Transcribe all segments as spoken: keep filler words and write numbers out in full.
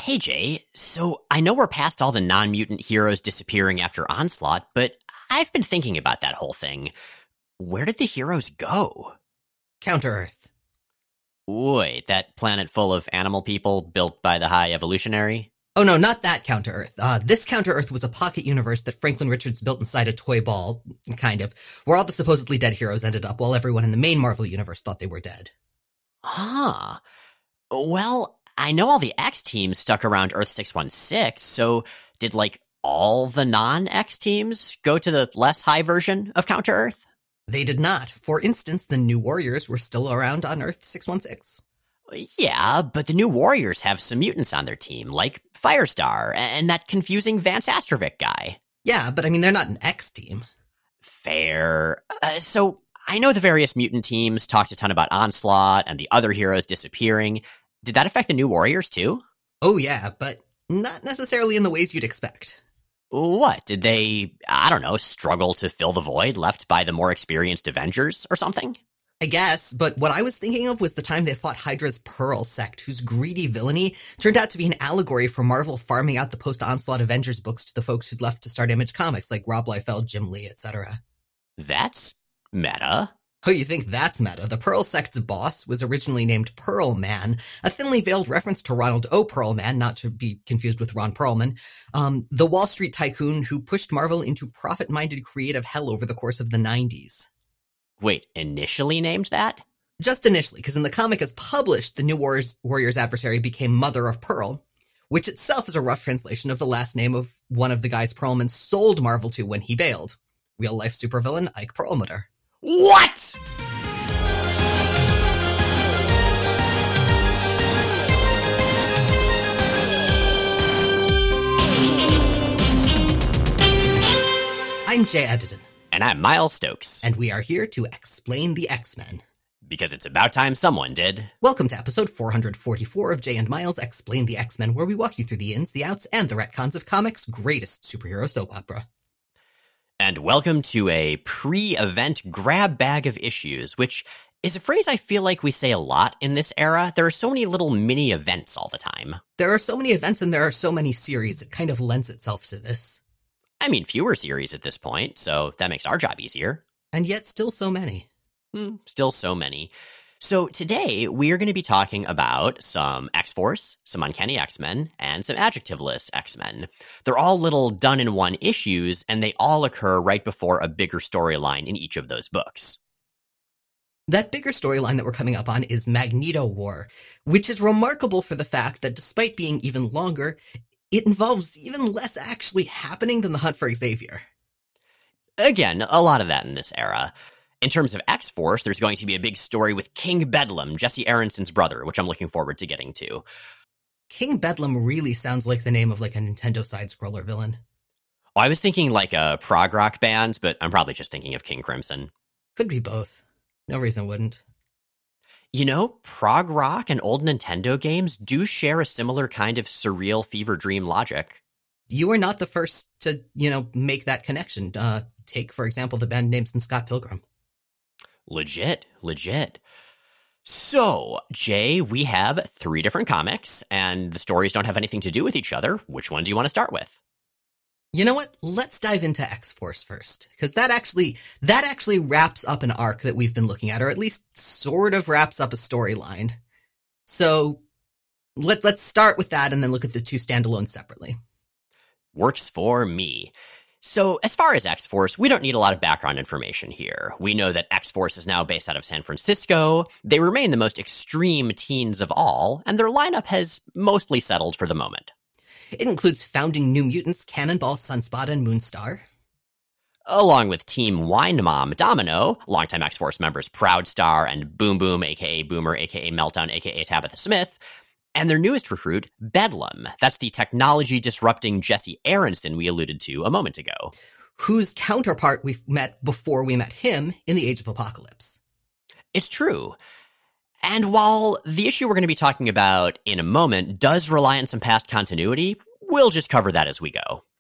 Hey Jay, so I know we're past all the non-mutant heroes disappearing after Onslaught, but I've been thinking about that whole thing. Where did the heroes go? Counter-Earth. Wait, that planet full of animal people built by the High Evolutionary? Oh no, not that Counter-Earth. Uh, this Counter-Earth was a pocket universe that Franklin Richards built inside a toy ball, kind of, where all the supposedly dead heroes ended up while everyone in the main Marvel universe thought they were dead. Huh. Well, I know all the X teams stuck around Earth six one six, so did, like, all the non-X teams go to the less high version of Counter-Earth? They did not. For instance, the New Warriors were still around on Earth six one six. Yeah, but the New Warriors have some mutants on their team, like Firestar and that confusing Vance Astrovic guy. Yeah, but I mean, they're not an X team. Fair. Uh, so, I know the various mutant teams talked a ton about Onslaught and the other heroes disappearing. Did that affect the New Warriors too? Oh yeah, but not necessarily in the ways you'd expect. What? Did they, I don't know, struggle to fill the void left by the more experienced Avengers or something? I guess, but what I was thinking of was the time they fought Hydra's Pearl sect, whose greedy villainy turned out to be an allegory for Marvel farming out the post-Onslaught Avengers books to the folks who'd left to start Image Comics, like Rob Liefeld, Jim Lee, et cetera. That's meta. Oh, you think that's meta? The Pearl sect's boss was originally named Pearl Man, a thinly veiled reference to Ronald O. Perlman, not to be confused with Ron Perlman, um, the Wall Street tycoon who pushed Marvel into profit-minded creative hell over the course of the nineties. Wait, initially named that? Just initially, because in the comic as published, the New Warriors, Warriors adversary became Mother of Pearl, which itself is a rough translation of the last name of one of the guys Perlman sold Marvel to when he bailed. Real-life supervillain Ike Perlmutter. What?! I'm Jay Edidin. And I'm Miles Stokes. And we are here to explain the X-Men. Because it's about time someone did. Welcome to episode four hundred forty-four of Jay and Miles Explain the X-Men, where we walk you through the ins, the outs, and the retcons of comics' greatest superhero soap opera. And welcome to a pre-event grab bag of issues, which is a phrase I feel like we say a lot in this era. There are so many little mini events all the time. There are so many events and there are so many series, it kind of lends itself to this. I mean, fewer series at this point, so that makes our job easier. And yet still so many. Hmm, still so many. So today, we are going to be talking about some X-Force, some Uncanny X-Men, and some Adjectiveless X-Men. They're all little done-in-one issues, and they all occur right before a bigger storyline in each of those books. That bigger storyline that we're coming up on is Magneto War, which is remarkable for the fact that despite being even longer, it involves even less actually happening than the hunt for Xavier. Again, a lot of that in this era. In terms of X-Force, there's going to be a big story with King Bedlam, Jesse Aronson's brother, which I'm looking forward to getting to. King Bedlam really sounds like the name of like a Nintendo side-scroller villain. Oh, I was thinking like a prog rock band, but I'm probably just thinking of King Crimson. Could be both. No reason wouldn't. You know, prog rock and old Nintendo games do share a similar kind of surreal fever dream logic. You are not the first to, you know, make that connection. Uh, take, for example, the band names in Scott Pilgrim. Legit, legit. So, Jay, we have three different comics, and the stories don't have anything to do with each other. Which one do you want to start with? You know what? Let's dive into X-Force first, because that actually that actually wraps up an arc that we've been looking at, or at least sort of wraps up a storyline. So, let, let's start with that and then look at the two standalones separately. Works for me. So, as far as X-Force, we don't need a lot of background information here. We know that X-Force is now based out of San Francisco, they remain the most extreme teens of all, and their lineup has mostly settled for the moment. It includes founding New Mutants Cannonball, Sunspot, and Moonstar. Along with Team Wine Mom Domino, longtime X-Force members Proudstar and Boom Boom, aka Boomer, aka Meltdown, aka Tabitha Smith, and their newest recruit, Bedlam. That's the technology-disrupting Jesse Aronson we alluded to a moment ago. Whose counterpart we met before we met him in the Age of Apocalypse. It's true. And while the issue we're going to be talking about in a moment does rely on some past continuity, we'll just cover that as we go.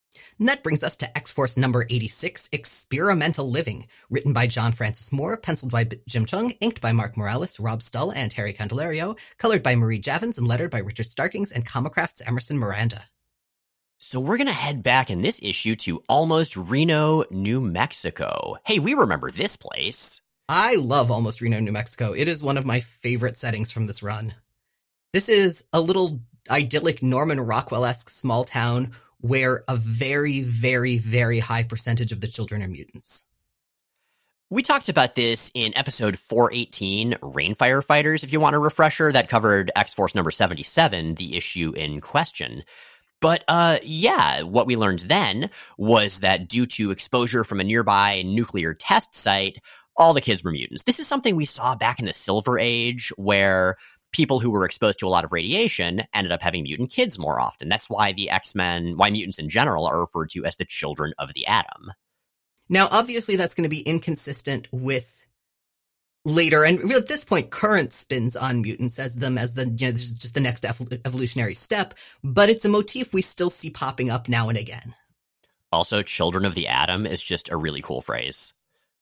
And that brings us to X-Force number eighty-six, Experimental Living, written by John Francis Moore, penciled by Jim Chung, inked by Mark Morales, Rob Stull, and Harry Candelario, colored by Marie Javins, and lettered by Richard Starkings and Comicraft's Emerson Miranda. So we're going to head back in this issue to Almost Reno, New Mexico. Hey, we remember this place. I love Almost Reno, New Mexico. It is one of my favorite settings from this run. This is a little idyllic Norman Rockwell-esque small town where a very, very, very high percentage of the children are mutants. We talked about this in episode four eighteen, Rainfire Fighters, if you want a refresher. That covered X-Force number seventy-seven, the issue in question. But, uh, yeah, what we learned then was that due to exposure from a nearby nuclear test site, all the kids were mutants. This is something we saw back in the Silver Age, where people who were exposed to a lot of radiation ended up having mutant kids more often. That's why the X-Men, why mutants in general are referred to as the children of the atom. Now, obviously, that's going to be inconsistent with later, and at this point, current spins on mutants as them as the, you know, this is just the next ev- evolutionary step, but it's a motif we still see popping up now and again. Also, children of the atom is just a really cool phrase.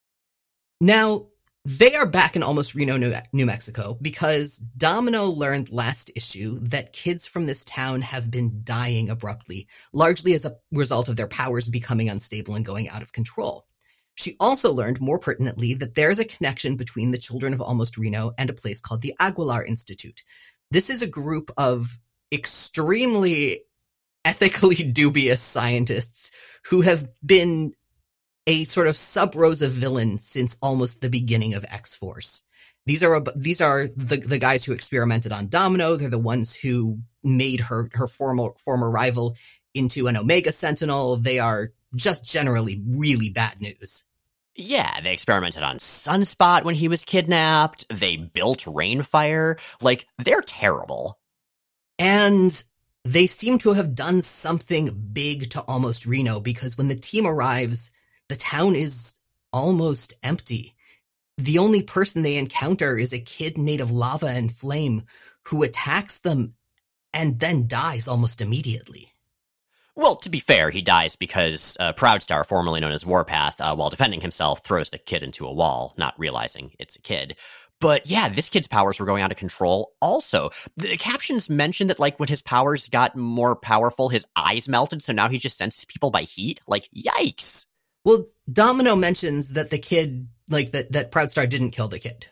Now, they are back in Almost Reno, New Mexico, because Domino learned last issue that kids from this town have been dying abruptly, largely as a result of their powers becoming unstable and going out of control. She also learned, more pertinently, that there's a connection between the children of Almost Reno and a place called the Aguilar Institute. This is a group of extremely ethically dubious scientists who have been a sort of sub-Rosa villain since almost the beginning of X-Force. These are these are the the guys who experimented on Domino. They're the ones who made her her former former rival into an Omega Sentinel. They are just generally really bad news. Yeah, they experimented on Sunspot when he was kidnapped. They built Rainfire. Like, they're terrible. And they seem to have done something big to Almost Reno, because when the team arrives, the town is almost empty. The only person they encounter is a kid made of lava and flame who attacks them and then dies almost immediately. Well, to be fair, he dies because uh, Proudstar, formerly known as Warpath, uh, while defending himself, throws the kid into a wall, not realizing it's a kid. But yeah, this kid's powers were going out of control. Also, the captions mentioned that, like, when his powers got more powerful, his eyes melted, so now he just senses people by heat. Like, yikes. Well, Domino mentions that the kid, like, that, that Proudstar didn't kill the kid.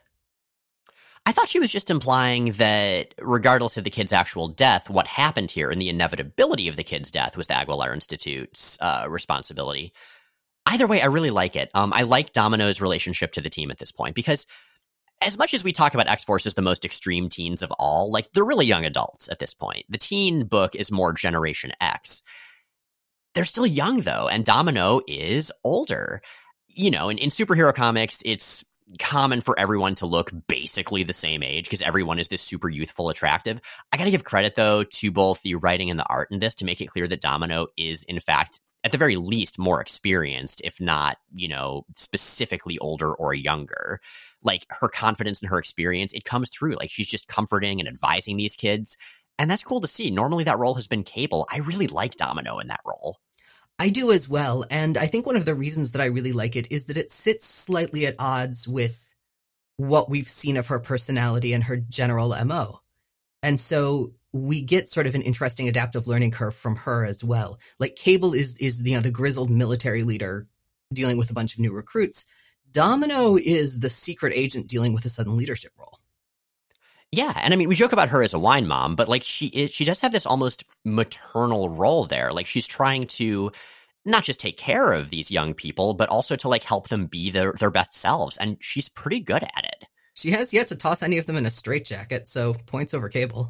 I thought she was just implying that regardless of the kid's actual death, what happened here and the inevitability of the kid's death was the Aguilar Institute's uh, responsibility. Either way, I really like it. Um, I like Domino's relationship to the team at this point, because as much as we talk about X-Force as the most extreme teens of all, like, they're really young adults at this point. The teen book is more Generation X. They're still young, though, and Domino is older. You know, in, in superhero comics, it's common for everyone to look basically the same age because everyone is this super youthful, attractive. I gotta give credit, though, to both the writing and the art in this to make it clear that Domino is, in fact, at the very least, more experienced, if not, you know, specifically older or younger. Like, her confidence and her experience, it comes through. Like, she's just comforting and advising these kids. And that's cool to see. Normally that role has been Cable. I really like Domino in that role. I do as well, and I think one of the reasons that I really like it is that it sits slightly at odds with what we've seen of her personality and her general M O. And so we get sort of an interesting adaptive learning curve from her as well. Like, Cable is, is the, you know, the grizzled military leader dealing with a bunch of new recruits. Domino is the secret agent dealing with a sudden leadership role. Yeah, and I mean, we joke about her as a wine mom, but, like, she is, she does have this almost maternal role there. Like, she's trying to not just take care of these young people, but also to, like, help them be their, their best selves, and she's pretty good at it. She has yet to toss any of them in a straitjacket, so points over Cable.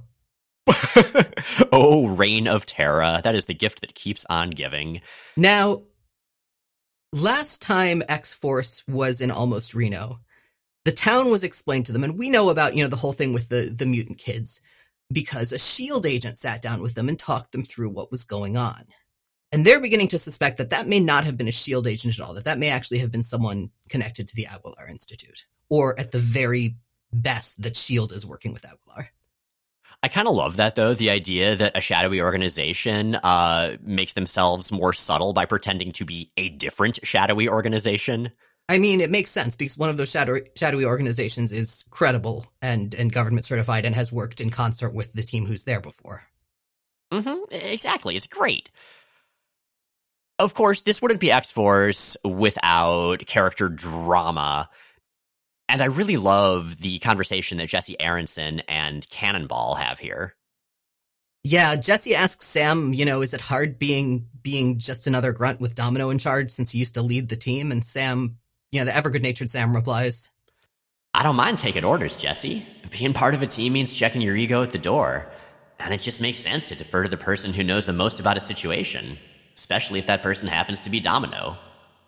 Oh, Reign of Terra. That is the gift that keeps on giving. Now, last time X-Force was in Almost Reno, the town was explained to them, and we know about, you know, the whole thing with the, the mutant kids, because a SHIELD agent sat down with them and talked them through what was going on. And they're beginning to suspect that that may not have been a SHIELD agent at all, that that may actually have been someone connected to the Aguilar Institute. Or at the very best, that SHIELD is working with Aguilar. I kind of love that, though, the idea that a shadowy organization uh, makes themselves more subtle by pretending to be a different shadowy organization. I mean, it makes sense because one of those shadow, shadowy organizations is credible and, and government certified and has worked in concert with the team who's there before. Mm-hmm, exactly. It's great. Of course, this wouldn't be X-Force without character drama. And I really love the conversation that Jesse Aronson and Cannonball have here. Yeah, Jesse asks Sam, you know, is it hard being being just another grunt with Domino in charge since he used to lead the team? And Sam, you know, the ever-good-natured Sam replies, I don't mind taking orders, Jesse. Being part of a team means checking your ego at the door. And it just makes sense to defer to the person who knows the most about a situation, especially if that person happens to be Domino.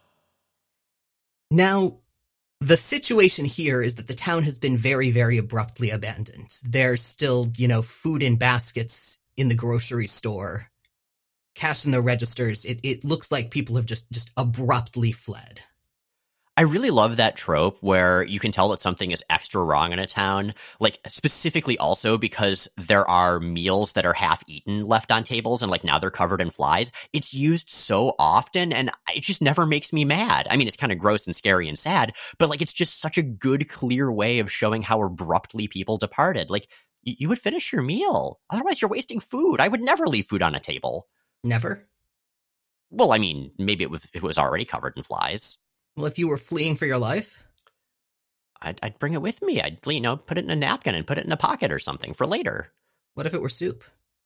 Now, the situation here is that the town has been very, very abruptly abandoned. There's still, you know, food in baskets in the grocery store, cash in the registers. It it looks like people have just, just abruptly fled. I really love that trope where you can tell that something is extra wrong in a town, like specifically also because there are meals that are half eaten left on tables and like now they're covered in flies. It's used so often and it just never makes me mad. I mean, it's kind of gross and scary and sad, but like it's just such a good, clear way of showing how abruptly people departed. Like y- you would finish your meal. Otherwise you're wasting food. I would never leave food on a table. Never? Well, I mean, maybe it was, it was already covered in flies. Well, if you were fleeing for your life? I'd, I'd bring it with me. I'd, you know, put it in a napkin and put it in a pocket or something for later. What if it were soup?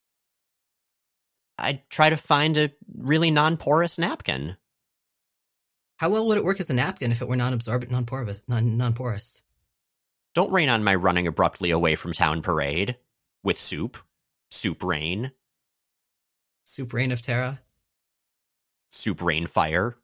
I'd try to find a really non-porous napkin. How well would it work as a napkin if it were non-absorbent, non-porous? Non- non-porous? Don't rain on my running abruptly away from town parade. With soup. Soup rain. Soup rain of Terra? Soup rain fire.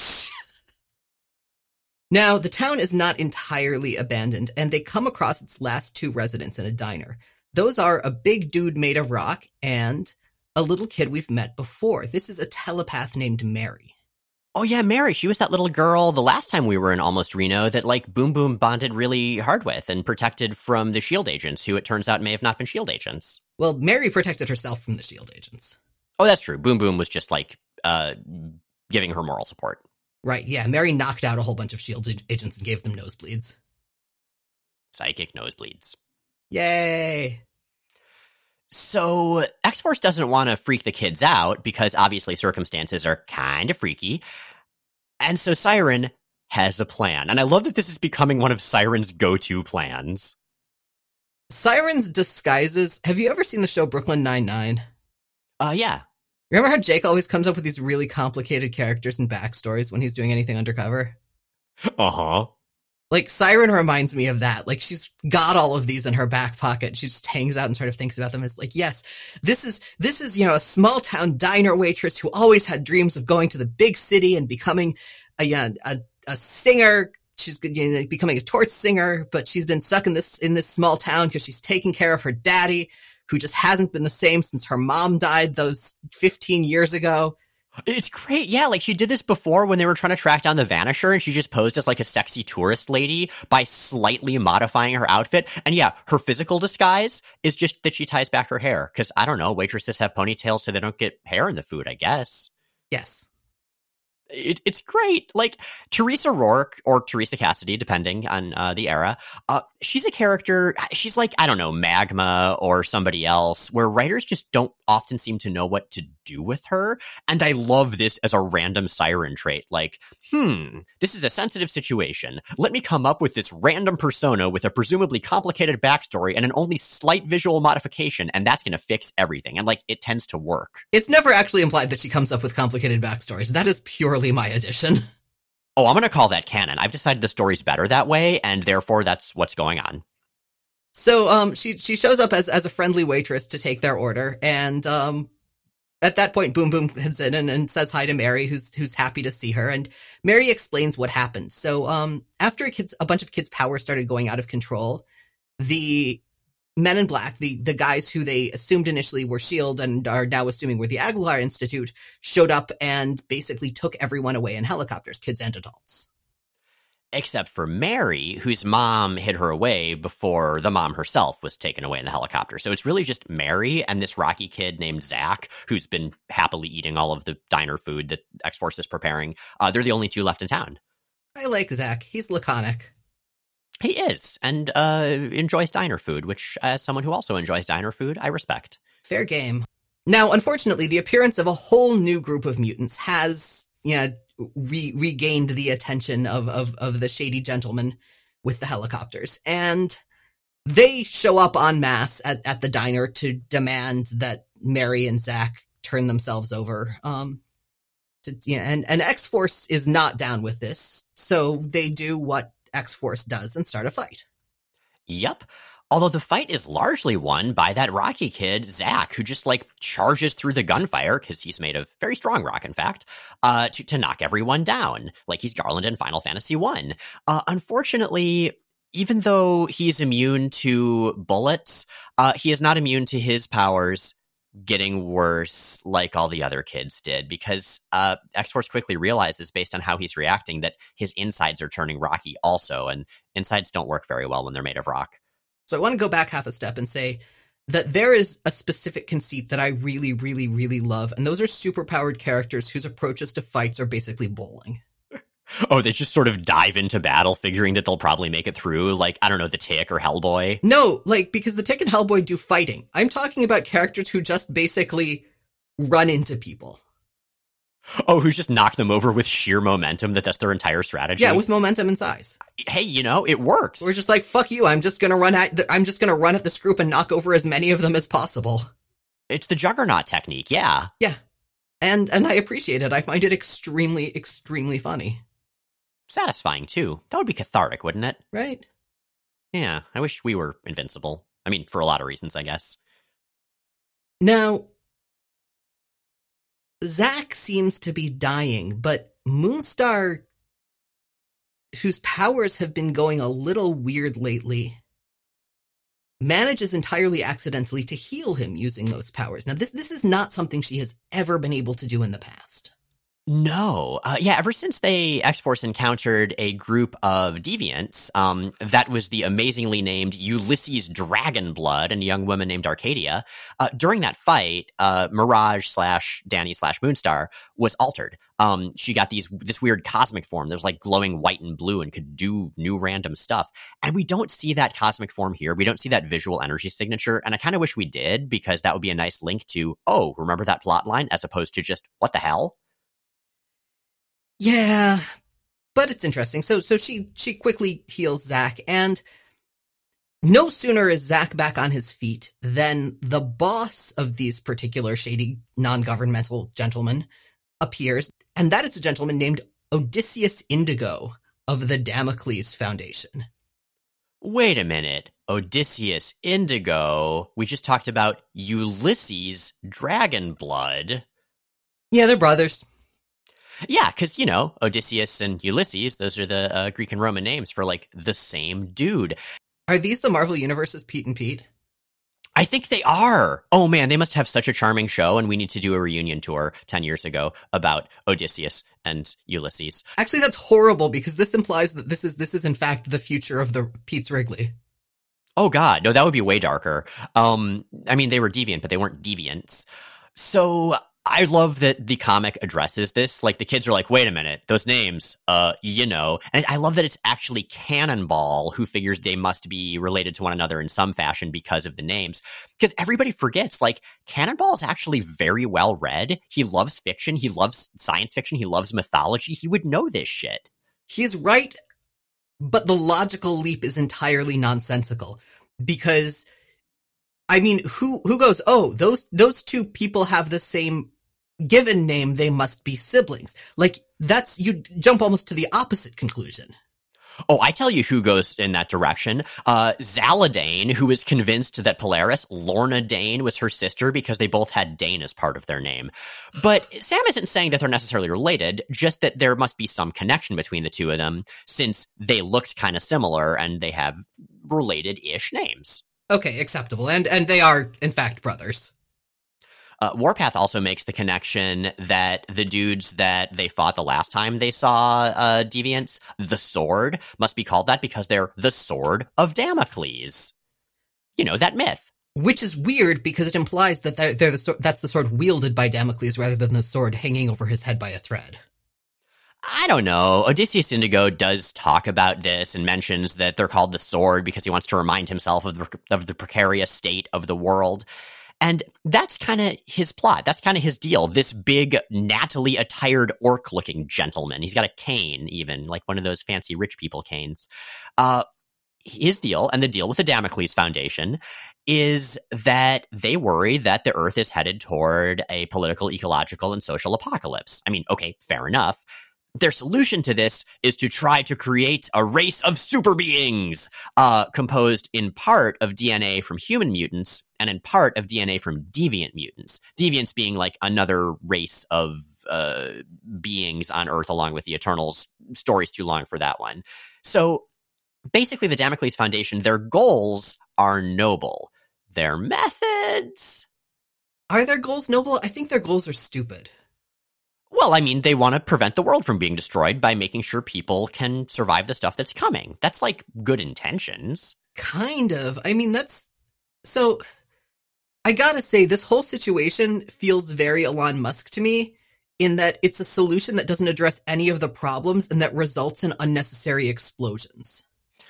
Now, the town is not entirely abandoned, and they come across its last two residents in a diner. Those are a big dude made of rock and a little kid we've met before. This is a telepath named Mary. Oh yeah, Mary. She was that little girl the last time we were in Almost Reno that like Boom Boom bonded really hard with and protected from the SHIELD agents, who it turns out may have not been SHIELD agents. Well, Mary protected herself from the SHIELD agents. Oh, that's true. Boom Boom was just like uh, giving her moral support. Right, yeah. Mary knocked out a whole bunch of SHIELD agents and gave them nosebleeds. Psychic nosebleeds. Yay! So X-Force doesn't want to freak the kids out because obviously circumstances are kind of freaky. And so Siren has a plan. And I love that this is becoming one of Siren's go-to plans. Siren's disguises... Have you ever seen the show Brooklyn Nine-Nine? Uh, yeah. Remember how Jake always comes up with these really complicated characters and backstories when he's doing anything undercover? Uh-huh. Like, Siren reminds me of that. Like, she's got all of these in her back pocket. She just hangs out and sort of thinks about them as like, yes, this is, this is, you know, a small town diner waitress who always had dreams of going to the big city and becoming a, yeah, a, a singer. She's you know, becoming a torch singer, but she's been stuck in this, in this small town because she's taking care of her daddy, who just hasn't been the same since her mom died those fifteen years ago. It's great. Yeah, like she did this before when they were trying to track down the Vanisher, and she just posed as like a sexy tourist lady by slightly modifying her outfit. And yeah, her physical disguise is just that she ties back her hair. Because, I don't know, waitresses have ponytails so they don't get hair in the food, I guess. Yes. It, it's great. Like, Teresa Rourke, or Teresa Cassidy, depending on uh, the era, uh, she's a character, she's like, I don't know, Magma or somebody else, where writers just don't often seem to know what to do with her. And I love this as a random Siren trait. Like, hmm, this is a sensitive situation. Let me come up with this random persona with a presumably complicated backstory and an only slight visual modification, and that's going to fix everything. And, like, it tends to work. It's never actually implied that she comes up with complicated backstories. That is purely my addition. Oh, I'm going to call that canon. I've decided the story's better that way, and therefore that's what's going on. So um, she she shows up as, as a friendly waitress to take their order, and um, at that point, Boom Boom heads in and, and says hi to Mary, who's who's happy to see her, and Mary explains what happened. So um, after a, kid's, a bunch of kids' power started going out of control, the Men in Black, the, the guys who they assumed initially were SHIELD and are now assuming were the Aguilar Institute, showed up and basically took everyone away in helicopters, kids and adults. Except for Mary, whose mom hid her away before the mom herself was taken away in the helicopter. So it's really just Mary and this Rocky kid named Zach, who's been happily eating all of the diner food that X-Force is preparing. Uh, they're the only two left in town. I like Zach. He's laconic. He is, and uh, enjoys diner food, which, as someone who also enjoys diner food, I respect. Fair game. Now, unfortunately, the appearance of a whole new group of mutants has, you know, Re- regained the attention of, of, of the shady gentleman with the helicopters. And they show up en masse at, at the diner to demand that Mary and Zach turn themselves over. Um, to, yeah, and, and X-Force is not down with this, so they do what X-Force does and start a fight. Yep. Although the fight is largely won by that Rocky kid, Zach, who just, like, charges through the gunfire, because he's made of very strong rock, in fact, uh, to, to knock everyone down, like he's Garland in Final Fantasy one. Uh, unfortunately, even though he's immune to bullets, uh, he is not immune to his powers getting worse like all the other kids did, because uh, X-Force quickly realizes, based on how he's reacting, that his insides are turning rocky also, and insides don't work very well when they're made of rock. So I want to go back half a step and say that there is a specific conceit that I really, really, really love, and those are superpowered characters whose approaches to fights are basically bowling. Oh, they just sort of dive into battle figuring that they'll probably make it through, like, I don't know, the Tick or Hellboy? No, like, because the Tick and Hellboy do fighting. I'm talking about characters who just basically run into people. Oh, who just knock them over with sheer momentum, that that's their entire strategy? Yeah, with momentum and size. Hey, you know, it works. We're just like, fuck you, I'm just gonna run at the, I'm just gonna run at this group and knock over as many of them as possible. It's the Juggernaut technique, yeah. Yeah. And and I appreciate it. I find it extremely, extremely funny. Satisfying, too. That would be cathartic, wouldn't it? Right. Yeah, I wish we were invincible. I mean, for a lot of reasons, I guess. Now, Zach seems to be dying, but Moonstar, whose powers have been going a little weird lately, manages entirely accidentally to heal him using those powers. Now, this this is not something she has ever been able to do in the past. No. Uh, yeah, ever since they, X-Force, encountered a group of deviants, um, that was the amazingly named Ulysses Dragonblood and a young woman named Arcadia, uh, during that fight, uh, Mirage slash Danny slash Moonstar was altered. Um, she got these this weird cosmic form that was like glowing white and blue and could do new random stuff. And we don't see that cosmic form here. We don't see that visual energy signature. And I kind of wish we did, because that would be a nice link to, oh, remember that plot line, as opposed to just, what the hell? Yeah, but it's interesting. So so she she quickly heals Zach, and no sooner is Zach back on his feet than the boss of these particular shady non-governmental gentlemen appears, and that is a gentleman named Odysseus Indigo of the Damocles Foundation. Wait a minute. Odysseus Indigo? We just talked about Ulysses Dragonblood. Yeah, they're brothers. Yeah, because, you know, Odysseus and Ulysses, those are the uh, Greek and Roman names for, like, the same dude. Are these the Marvel Universe's Pete and Pete? I think they are. Oh, man, they must have such a charming show, and we need to do a reunion tour ten years ago about Odysseus and Ulysses. Actually, that's horrible, because this implies that this is, this is in fact, the future of the Pete's Wrigley. Oh, God. No, that would be way darker. Um, I mean, they were deviant, but they weren't deviants. So I love that the comic addresses this. Like, the kids are like, wait a minute, those names, uh, you know. And I love that it's actually Cannonball who figures they must be related to one another in some fashion because of the names. Because everybody forgets, like, Cannonball is actually very well read. He loves fiction. He loves science fiction. He loves mythology. He would know this shit. He's right, but the logical leap is entirely nonsensical. Because, I mean, who who goes, oh, those those two people have the same given name, they must be siblings. Like, that's, you jump almost to the opposite conclusion. Oh, I tell you who goes in that direction. Uh, Zaladane, who is convinced that Polaris, Lorna Dane, was her sister because they both had Dane as part of their name. But Sam isn't saying that they're necessarily related, just that there must be some connection between the two of them, since they looked kind of similar and they have related-ish names. Okay, acceptable. And and they are, in fact, brothers. Uh, Warpath also makes the connection that the dudes that they fought the last time they saw uh, Deviants, the Sword, must be called that because they're the Sword of Damocles. You know, that myth. Which is weird because it implies that they're, they're the, that's the sword wielded by Damocles rather than the sword hanging over his head by a thread. I don't know. Odysseus Indigo does talk about this and mentions that they're called the Sword because he wants to remind himself of the, of the precarious state of the world. And that's kind of his plot. That's kind of his deal. This big, nattily attired orc-looking gentleman. He's got a cane, even, like one of those fancy rich people canes. Uh, his deal, and the deal with the Damocles Foundation, is that they worry that the Earth is headed toward a political, ecological, and social apocalypse. I mean, okay, fair enough. Their solution to this is to try to create a race of super beings, uh, composed in part of D N A from human mutants and in part of D N A from deviant mutants. Deviants being like another race of uh, beings on Earth along with the Eternals. Story's too long for that one. So basically, the Damocles Foundation, their goals are noble. Their methods... Are their goals noble? I think their goals are stupid. Well, I mean, they want to prevent the world from being destroyed by making sure people can survive the stuff that's coming. That's like good intentions. Kind of. I mean, that's... So, I gotta say, this whole situation feels very Elon Musk to me, in that it's a solution that doesn't address any of the problems and that results in unnecessary explosions.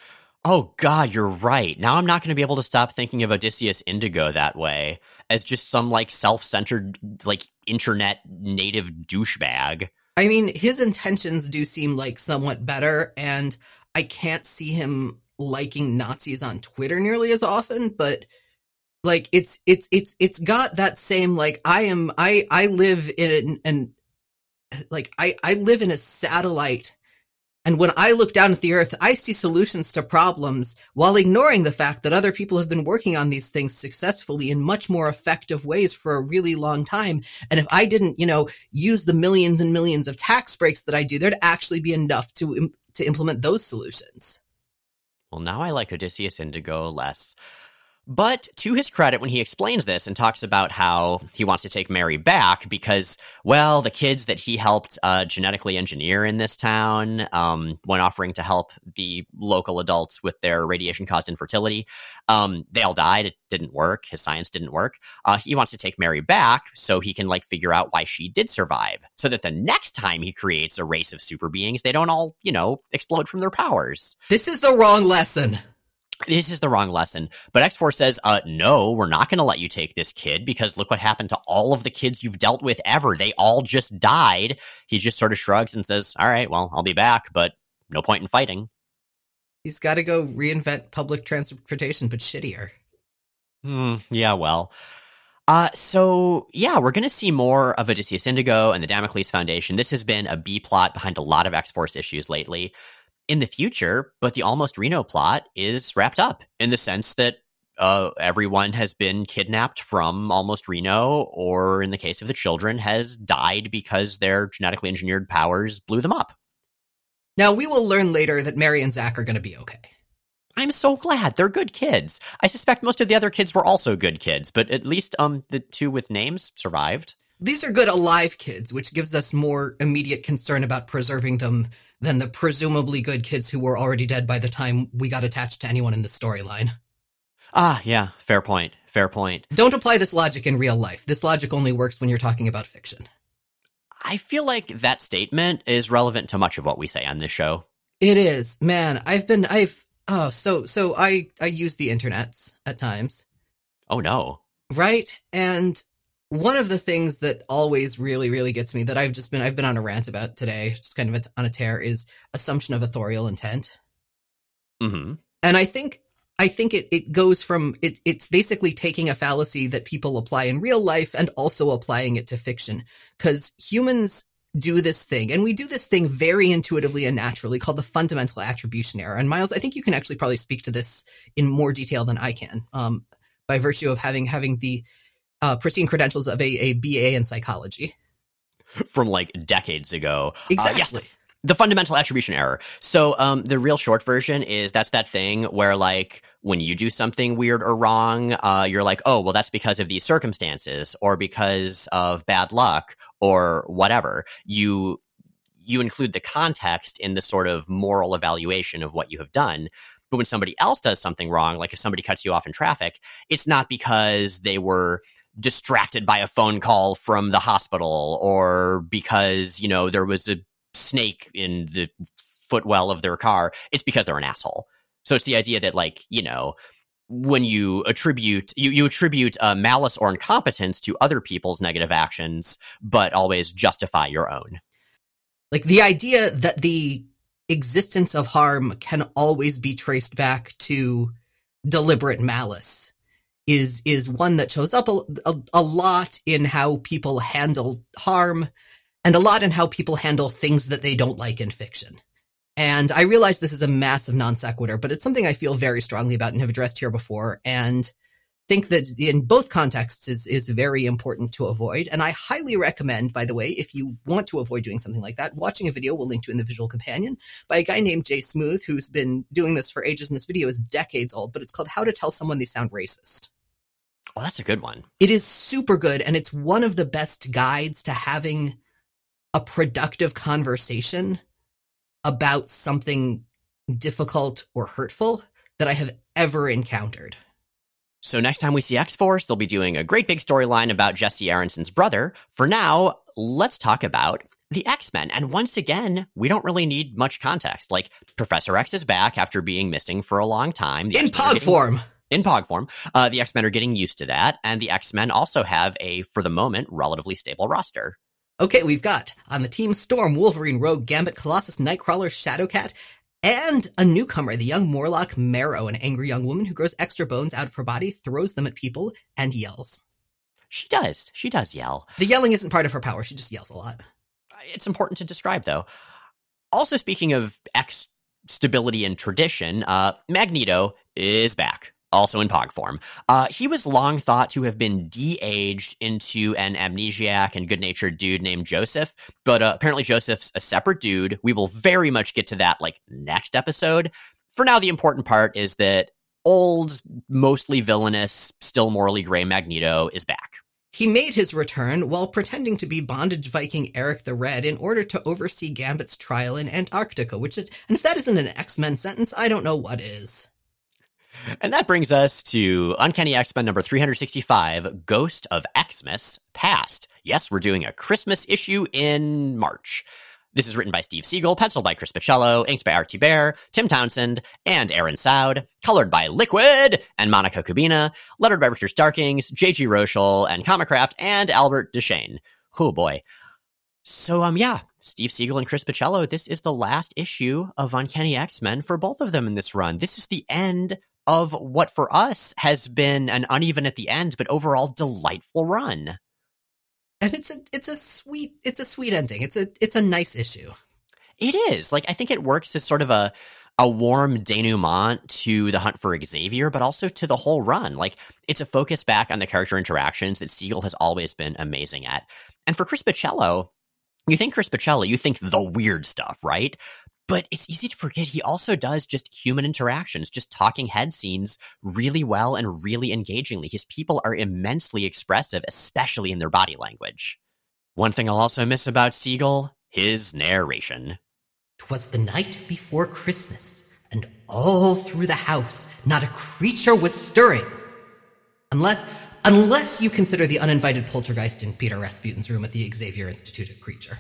Oh, God, you're right. Now I'm not going to be able to stop thinking of Odysseus Indigo that way, as just some, like, self-centered, like, internet native douchebag. I mean, his intentions do seem, like, somewhat better, and I can't see him liking Nazis on Twitter nearly as often, but, like, it's, it's, it's, it's got that same, like, I am, I, I live in an, like, I, I live in a satellite. And when I look down at the Earth, I see solutions to problems while ignoring the fact that other people have been working on these things successfully in much more effective ways for a really long time. And if I didn't, you know, use the millions and millions of tax breaks that I do, there'd actually be enough to to implement those solutions. Well, now I like Odysseus Indigo less. But to his credit, when he explains this and talks about how he wants to take Mary back because, well, the kids that he helped uh, genetically engineer in this town, um, when offering to help the local adults with their radiation-caused infertility, um, they all died. It didn't work. His science didn't work. Uh, he wants to take Mary back so he can, like, figure out why she did survive, so that the next time he creates a race of super beings, they don't all, you know, explode from their powers. This is the wrong lesson. This is the wrong lesson. But X-Force says, uh, no, we're not going to let you take this kid because look what happened to all of the kids you've dealt with ever. They all just died. He just sort of shrugs and says, all right, well, I'll be back, but no point in fighting. He's got to go reinvent public transportation, but shittier. Hmm, yeah, well. Uh, so, yeah, we're going to see more of Odysseus Indigo and the Damocles Foundation. This has been a B-plot behind a lot of X-Force issues lately. In the future, but the Almost Reno plot is wrapped up in the sense that uh, everyone has been kidnapped from Almost Reno, or in the case of the children, has died because their genetically engineered powers blew them up. Now, we will learn later that Mary and Zach are going to be okay. I'm so glad. They're good kids. I suspect most of the other kids were also good kids, but at least um the two with names survived. These are good alive kids, which gives us more immediate concern about preserving them than the presumably good kids who were already dead by the time we got attached to anyone in the storyline. Ah, yeah, fair point, fair point. Don't apply this logic in real life. This logic only works when you're talking about fiction. I feel like that statement is relevant to much of what we say on this show. It is. Man, I've been, I've, oh, so, so I, I use the internets at times. Oh, no. Right? And one of the things that always really, really gets me, that I've just been, I've been on a rant about today, just kind of on a tear, is assumption of authorial intent. Mm-hmm. And I think, I think it, it goes from, it, it's basically taking a fallacy that people apply in real life and also applying it to fiction. Because humans do this thing, and we do this thing very intuitively and naturally, called the fundamental attribution error. And Miles, I think you can actually probably speak to this in more detail than I can, um, by virtue of having, having the Uh, pristine credentials of a, a B A in psychology. From like decades ago. Exactly. Uh, yes, the, The fundamental attribution error. So um, the real short version is that's that thing where, like, when you do something weird or wrong, uh, you're like, oh, well, that's because of these circumstances or because of bad luck or whatever. You you include the context in the sort of moral evaluation of what you have done. But when somebody else does something wrong, like if somebody cuts you off in traffic, it's not because they were distracted by a phone call from the hospital or because, you know, there was a snake in the footwell of their car. It's because they're an asshole. So it's the idea that, like, you know, when you attribute you, you attribute uh, malice or incompetence to other people's negative actions, but always justify your own. Like the idea that the existence of harm can always be traced back to deliberate malice is is one that shows up a, a, a lot in how people handle harm and a lot in how people handle things that they don't like in fiction. And I realize this is a massive non sequitur, but it's something I feel very strongly about and have addressed here before, and think that in both contexts is, is very important to avoid. And I highly recommend, by the way, if you want to avoid doing something like that, watching a video we'll link to in the visual companion by a guy named Jay Smooth, who's been doing this for ages, and this video is decades old, but it's called How to Tell Someone They Sound Racist. Oh, that's a good one. It is super good, and it's one of the best guides to having a productive conversation about something difficult or hurtful that I have ever encountered. So next time we see X-Force, they'll be doing a great big storyline about Jesse Aronson's brother. For now, let's talk about the X-Men. And once again, we don't really need much context. Like, Professor X is back after being missing for a long time. The In X-Men Pog getting- form! In Pog form. Uh, the X-Men are getting used to that, and the X-Men also have a, for the moment, relatively stable roster. Okay, we've got on the team Storm, Wolverine, Rogue, Gambit, Colossus, Nightcrawler, Shadowcat, and a newcomer, the young Morlock Marrow, an angry young woman who grows extra bones out of her body, throws them at people, and yells. She does. She does yell. The yelling isn't part of her power, she just yells a lot. It's important to describe, though. Also, speaking of X stability and tradition, uh, Magneto is back. Also in Pog form. Uh, he was long thought to have been de-aged into an amnesiac and good-natured dude named Joseph, but uh, apparently Joseph's a separate dude. We will very much get to that, like, next episode. For now, the important part is that old, mostly villainous, still morally gray Magneto is back. He made his return while pretending to be bondage Viking Eric the Red in order to oversee Gambit's trial in Antarctica, which, and if that isn't an X-Men sentence, I don't know what is. And that brings us to Uncanny X-Men number three hundred sixty-five, Ghost of Xmas Past. Yes, we're doing a Christmas issue in March. This is written by Steve Siegel, penciled by Chris Pichello, inked by Artie Bear, Tim Townsend, and Aaron Soud, colored by Liquid and Monica Kubina, lettered by Richard Starkings, J G Rochel, and Comicraft, and Albert Deschênes. Oh boy. So, um, yeah, Steve Siegel and Chris Pichello, this is the last issue of Uncanny X-Men for both of them in this run. This is the end of what for us has been an uneven at the end, but overall delightful run. And it's a it's a sweet it's a sweet ending. It's a it's a nice issue. It is. Like, I think it works as sort of a a warm denouement to the hunt for Xavier, but also to the whole run. Like, it's a focus back on the character interactions that Siegel has always been amazing at. And for Chris Pichello, you think Chris Pichello, you think the weird stuff, right? But it's easy to forget he also does just human interactions, just talking head scenes really well and really engagingly. His people are immensely expressive, especially in their body language. One thing I'll also miss about Siegel, his narration. 'Twas the night before Christmas, and all through the house not a creature was stirring. Unless, unless you consider the uninvited poltergeist in Peter Rasputin's room at the Xavier Institute a creature.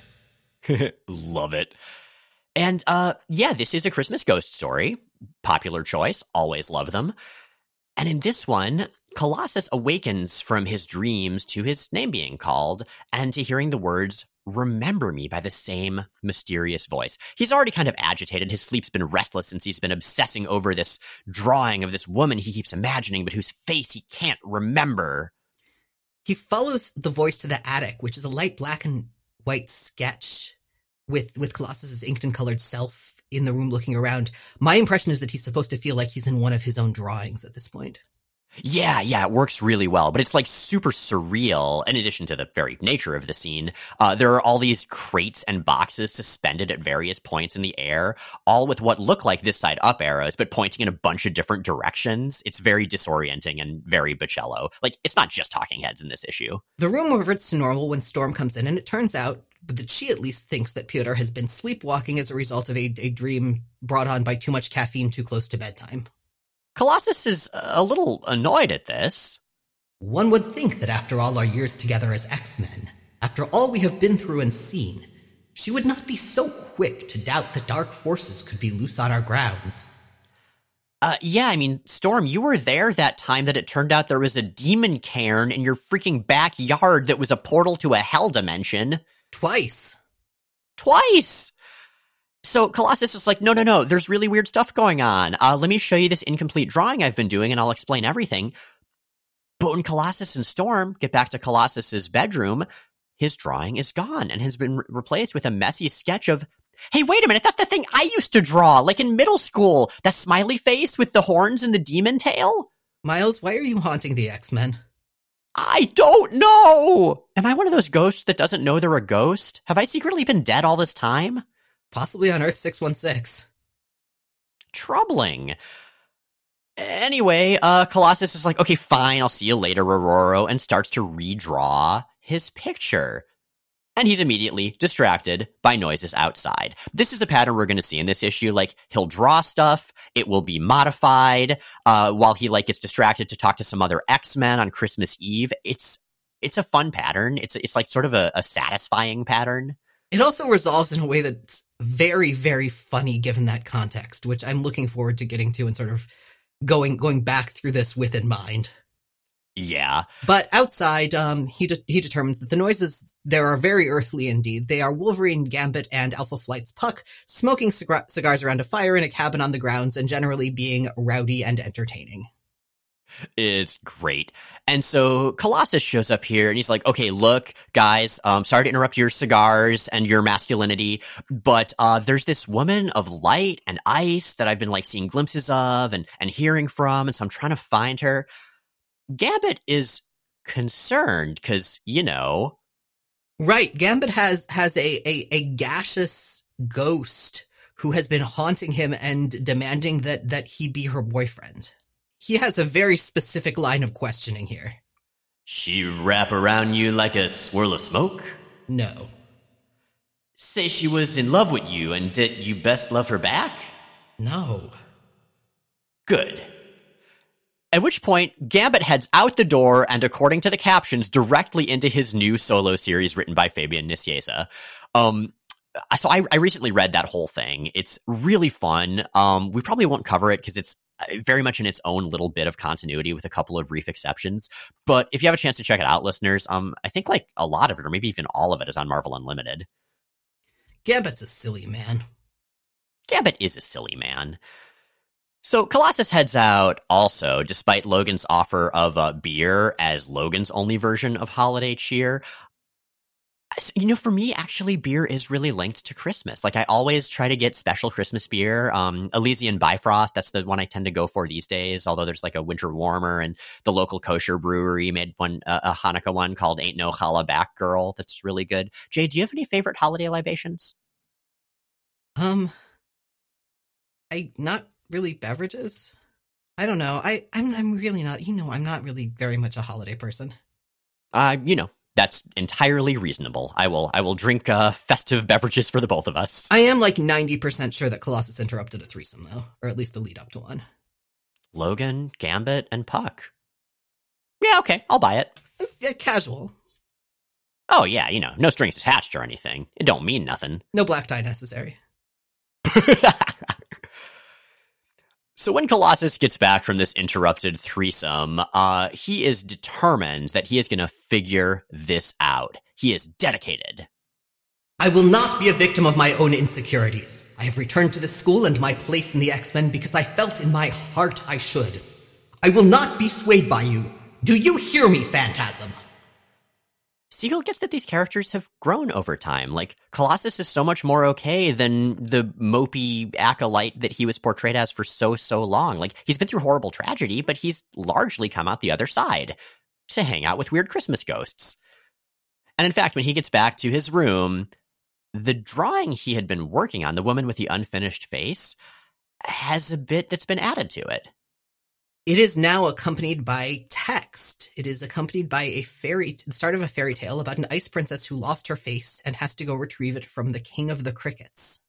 Love it. And, uh, yeah, this is a Christmas ghost story. Popular choice. Always love them. And in this one, Colossus awakens from his dreams to his name being called and to hearing the words, "Remember me," by the same mysterious voice. He's already kind of agitated. His sleep's been restless since he's been obsessing over this drawing of this woman he keeps imagining, but whose face he can't remember. He follows the voice to the attic, which is a light black and white sketch with with Colossus's inked and colored self in the room looking around. My impression is that he's supposed to feel like he's in one of his own drawings at this point. Yeah, yeah, it works really well, but it's like super surreal. In addition to the very nature of the scene, uh, there are all these crates and boxes suspended at various points in the air, all with what look like this side up arrows, but pointing in a bunch of different directions. It's very disorienting and very Bocello. Like, it's not just talking heads in this issue. The room reverts to normal when Storm comes in, and it turns out that she at least thinks that Pyotr has been sleepwalking as a result of a, a dream brought on by too much caffeine too close to bedtime. Colossus is a little annoyed at this. One would think that after all our years together as X-Men, after all we have been through and seen, she would not be so quick to doubt that dark forces could be loose on our grounds. Uh, yeah, I mean, Storm, you were there that time that it turned out there was a demon cairn in your freaking backyard that was a portal to a hell dimension. Twice. Twice! So Colossus is like, no, no, no, there's really weird stuff going on. Uh, let me show you this incomplete drawing I've been doing and I'll explain everything. But when Colossus and Storm get back to Colossus's bedroom, his drawing is gone and has been re- replaced with a messy sketch of, hey, wait a minute, that's the thing I used to draw, like in middle school, that smiley face with the horns and the demon tail. Miles, why are you haunting the X-Men? I don't know! Am I one of those ghosts that doesn't know they're a ghost? Have I secretly been dead all this time? Possibly on Earth six one six. Troubling. Anyway, uh, Colossus is like, okay, fine, I'll see you later, Aurora, and starts to redraw his picture. And he's immediately distracted by noises outside. This is the pattern we're going to see in this issue. Like, he'll draw stuff, it will be modified, uh, while he, like, gets distracted to talk to some other X-Men on Christmas Eve. It's it's a fun pattern. It's, it's like, sort of a, a satisfying pattern. It also resolves in a way that's very, very funny given that context, which I'm looking forward to getting to and sort of going going back through this with in mind. Yeah. But outside, um, he de- he determines that the noises there are very earthly indeed. They are Wolverine, Gambit, and Alpha Flight's Puck smoking cigar- cigars around a fire in a cabin on the grounds and generally being rowdy and entertaining. It's great. And so Colossus shows up here and he's like, okay, look, guys, um, sorry to interrupt your cigars and your masculinity, but uh, there's this woman of light and ice that I've been like seeing glimpses of and, and hearing from, and so I'm trying to find her. Gambit is concerned because, you know. Right, Gambit has, has a, a, a gaseous ghost who has been haunting him and demanding that, that he be her boyfriend. He has a very specific line of questioning here. She wrap around you like a swirl of smoke? No. Say she was in love with you and did you best love her back? No. Good. At which point, Gambit heads out the door and, according to the captions, directly into his new solo series written by Fabian Nicieza. Um... So I, I recently read that whole thing. It's really fun. Um, we probably won't cover it because it's very much in its own little bit of continuity with a couple of brief exceptions. But if you have a chance to check it out, listeners, um, I think like a lot of it, or maybe even all of it, is on Marvel Unlimited. Gambit's a silly man. Gambit is a silly man. So Colossus heads out also, despite Logan's offer of uh, beer as Logan's only version of holiday cheer. You know, for me, actually, beer is really linked to Christmas. Like, I always try to get special Christmas beer. Um, Elysian Bifrost, that's the one I tend to go for these days, although there's like a winter warmer, and the local kosher brewery made one, uh, a Hanukkah one called Ain't No Challah Back Girl that's really good. Jay, do you have any favorite holiday libations? Um, I, not really beverages. I don't know. I, I'm, I'm really not, you know, I'm not really very much a holiday person. Uh, you know. That's entirely reasonable. I will I will drink uh, festive beverages for the both of us. I am like ninety percent sure that Colossus interrupted a threesome, though. Or at least the lead up to one. Logan, Gambit, and Puck. Yeah, okay, I'll buy it. Yeah, casual. Oh, yeah, you know, no strings attached or anything. It don't mean nothing. No black tie necessary. So when Colossus gets back from this interrupted threesome, uh, he is determined that he is going to figure this out. He is dedicated. I will not be a victim of my own insecurities. I have returned to the school and my place in the X-Men because I felt in my heart I should. I will not be swayed by you. Do you hear me, Phantasm? Siegel gets that these characters have grown over time. Like, Colossus is so much more okay than the mopey acolyte that he was portrayed as for so, so long. Like, he's been through horrible tragedy, but he's largely come out the other side to hang out with weird Christmas ghosts. And in fact, when he gets back to his room, the drawing he had been working on, the woman with the unfinished face, has a bit that's been added to it. It is now accompanied by text. It is accompanied by a fairy, the start of a fairy tale about an ice princess who lost her face and has to go retrieve it from the king of the crickets.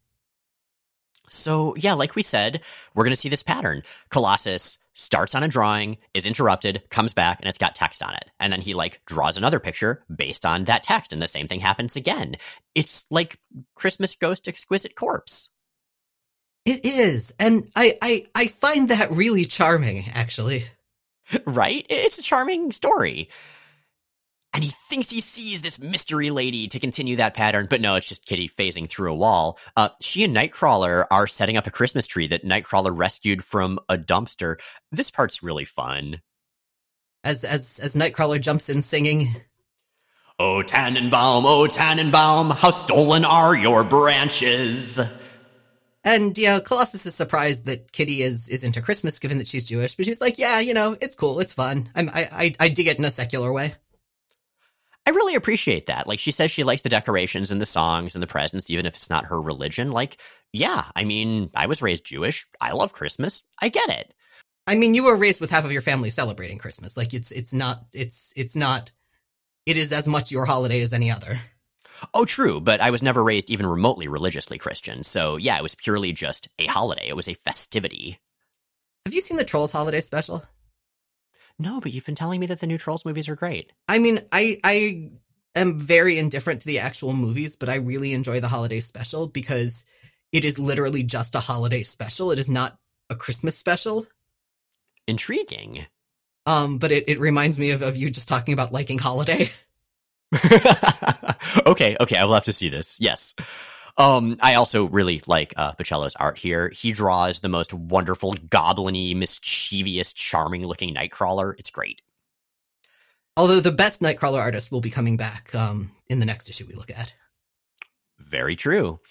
So, yeah, like we said, we're going to see this pattern. Colossus starts on a drawing, is interrupted, comes back, and it's got text on it. And then he, like, draws another picture based on that text, and the same thing happens again. It's like Christmas Ghost Exquisite Corpse. It is, and I, I, I find that really charming, actually. Right? It's a charming story. And he thinks he sees this mystery lady to continue that pattern, but no, it's just Kitty phasing through a wall. Uh, she and Nightcrawler are setting up a Christmas tree that Nightcrawler rescued from a dumpster. This part's really fun. As as as Nightcrawler jumps in singing, "Oh Tannenbaum, oh Tannenbaum, how stolen are your branches." And, you know, Colossus is surprised that Kitty is, is into Christmas, given that she's Jewish, but she's like, yeah, you know, it's cool, it's fun. I'm, I, I, I dig it in a secular way. I really appreciate that. Like, she says she likes the decorations and the songs and the presents, even if it's not her religion. Like, yeah, I mean, I was raised Jewish. I love Christmas. I get it. I mean, you were raised with half of your family celebrating Christmas. Like, it's, it's not, it's, it's not, it is as much your holiday as any other. Oh, true, but I was never raised even remotely religiously Christian, so yeah, it was purely just a holiday. It was a festivity. Have you seen the Trolls holiday special? No, but you've been telling me that the new Trolls movies are great. I mean, I I am very indifferent to the actual movies, but I really enjoy the holiday special because it is literally just a holiday special. It is not a Christmas special. Intriguing. Um, but it, it reminds me of, of you just talking about liking holiday. okay, okay, I will have to see this. Yes. Um, I also really like uh, Bocello's art here. He draws the most wonderful, goblin-y, mischievous, charming-looking Nightcrawler. It's great. Although the best Nightcrawler artist will be coming back um, in the next issue we look at. Very true.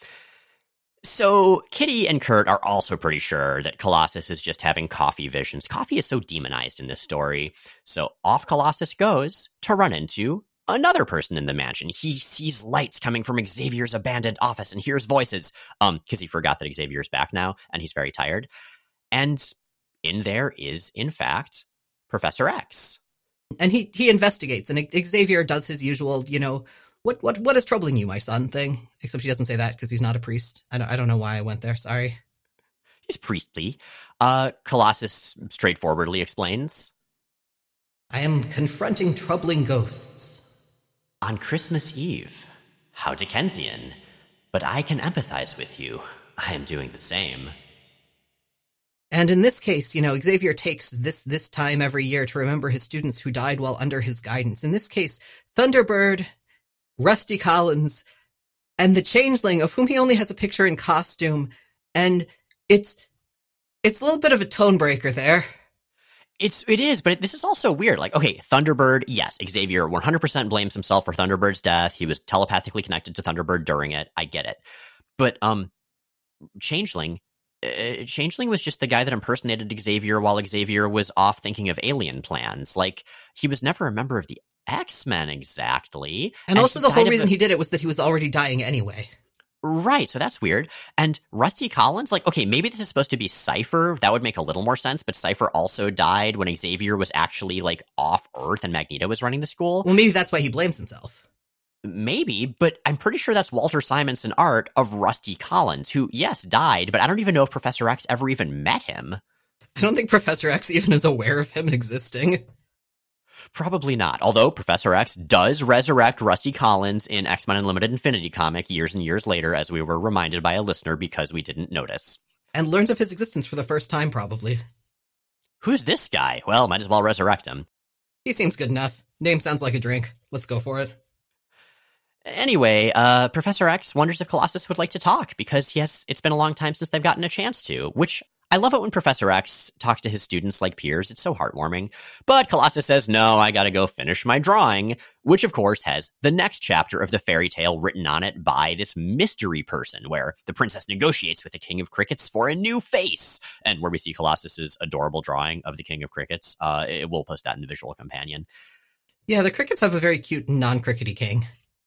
So Kitty and Kurt are also pretty sure that Colossus is just having coffee visions. Coffee is so demonized in this story. So off Colossus goes to run into another person in the mansion. He sees lights coming from Xavier's abandoned office and hears voices, um, because he forgot that Xavier's back now, and he's very tired. And in there is, in fact, Professor X. And he, he investigates, and Xavier does his usual, you know, what what what is troubling you, my son, thing. Except he doesn't say that because he's not a priest. I don't, I don't know why I went there, sorry. He's priestly. Uh, Colossus straightforwardly explains, I am confronting troubling ghosts. On Christmas Eve. How Dickensian. But I can empathize with you. I am doing the same. And in this case, you know, Xavier takes this this time every year to remember his students who died while under his guidance. In this case, Thunderbird, Rusty Collins, and the Changeling, of whom he only has a picture in costume. And it's it's a little bit of a tone breaker there. It's, it is, but this is also weird. Like, okay, Thunderbird, yes, Xavier one hundred percent blames himself for Thunderbird's death. He was telepathically connected to Thunderbird during it. I get it. But, um, Changeling, uh, Changeling was just the guy that impersonated Xavier while Xavier was off thinking of alien plans. Like, he was never a member of the X-Men exactly. And, and also the whole reason the- he did it was that he was already dying anyway. Right, so that's weird. And Rusty Collins, like, okay, maybe this is supposed to be Cypher. That would make a little more sense, but Cypher also died when Xavier was actually, like, off Earth and Magneto was running the school. Well, maybe that's why he blames himself. Maybe, but I'm pretty sure that's Walter Simonson art of Rusty Collins, who, yes, died, but I don't even know if Professor X ever even met him. I don't think Professor X even is aware of him existing. Probably not, although Professor X does resurrect Rusty Collins in X-Men Unlimited Infinity comic years and years later, as we were reminded by a listener because we didn't notice. And learns of his existence for the first time, probably. Who's this guy? Well, might as well resurrect him. He seems good enough. Name sounds like a drink. Let's go for it. Anyway, uh, Professor X wonders if Colossus would like to talk, because yes, it's been a long time since they've gotten a chance to, which I love it when Professor X talks to his students like peers. It's so heartwarming. But Colossus says, no, I gotta go finish my drawing, which of course has the next chapter of the fairy tale written on it by this mystery person, where the princess negotiates with the King of Crickets for a new face, and where we see Colossus's adorable drawing of the King of Crickets. Uh, it, we'll post that in the visual companion. Yeah, the crickets have a very cute non-crickety king.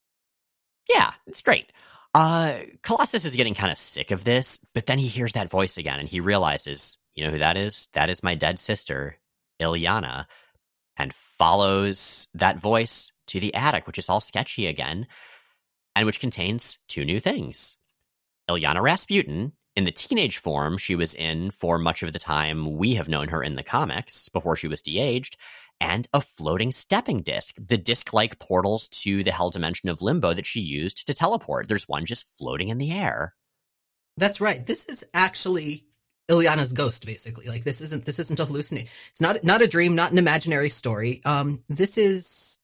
Yeah, it's great. Uh, Colossus is getting kind of sick of this, but then he hears that voice again and he realizes, you know who that is? That is my dead sister, Illyana, and follows that voice to the attic, which is all sketchy again, and which contains two new things. Illyana Rasputin, in the teenage form she was in for much of the time we have known her in the comics before she was de-aged, and a floating stepping disc, the disc-like portals to the hell dimension of Limbo that she used to teleport. There's one just floating in the air. That's right. This is actually Illyana's ghost, basically. Like, this isn't this isn't a hallucination. It's not not a dream, not an imaginary story. Um, this is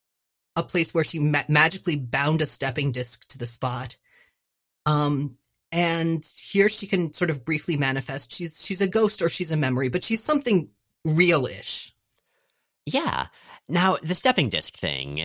a place where she ma- magically bound a stepping disc to the spot. Um, and here she can sort of briefly manifest. She's she's a ghost or she's a memory, but she's something real-ish. Yeah. Now, the stepping disc thing,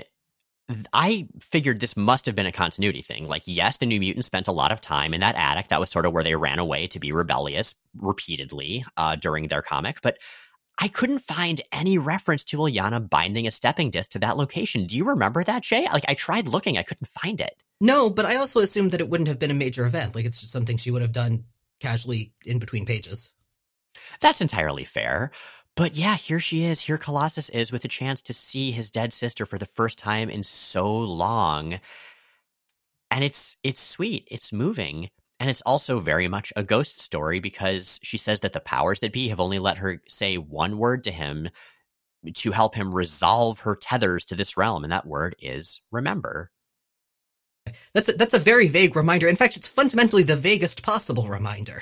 I figured this must have been a continuity thing. Like, yes, the New Mutants spent a lot of time in that attic. That was sort of where they ran away to be rebellious repeatedly uh, during their comic. But I couldn't find any reference to Illyana binding a stepping disc to that location. Do you remember that, Jay? Like, I tried looking. I couldn't find it. No, but I also assumed that it wouldn't have been a major event. Like, it's just something she would have done casually in between pages. That's entirely fair. But yeah, here she is. Here Colossus is with a chance to see his dead sister for the first time in so long. And it's it's sweet. It's moving. And it's also very much a ghost story because she says that the powers that be have only let her say one word to him to help him resolve her tethers to this realm. And that word is remember. That's a, that's a very vague reminder. In fact, it's fundamentally the vaguest possible reminder.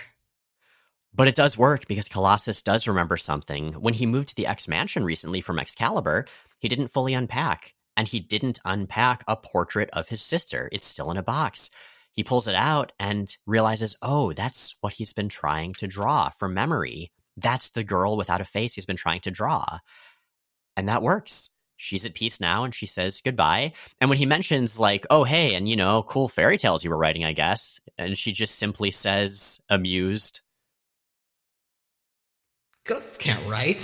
But it does work because Colossus does remember something. When he moved to the X-Mansion recently from Excalibur, he didn't fully unpack. And he didn't unpack a portrait of his sister. It's still in a box. He pulls it out and realizes, oh, that's what he's been trying to draw from memory. That's the girl without a face he's been trying to draw. And that works. She's at peace now, and she says goodbye. And when he mentions, like, oh, hey, and, you know, cool fairy tales you were writing, I guess. And she just simply says, amused, ghosts can't write.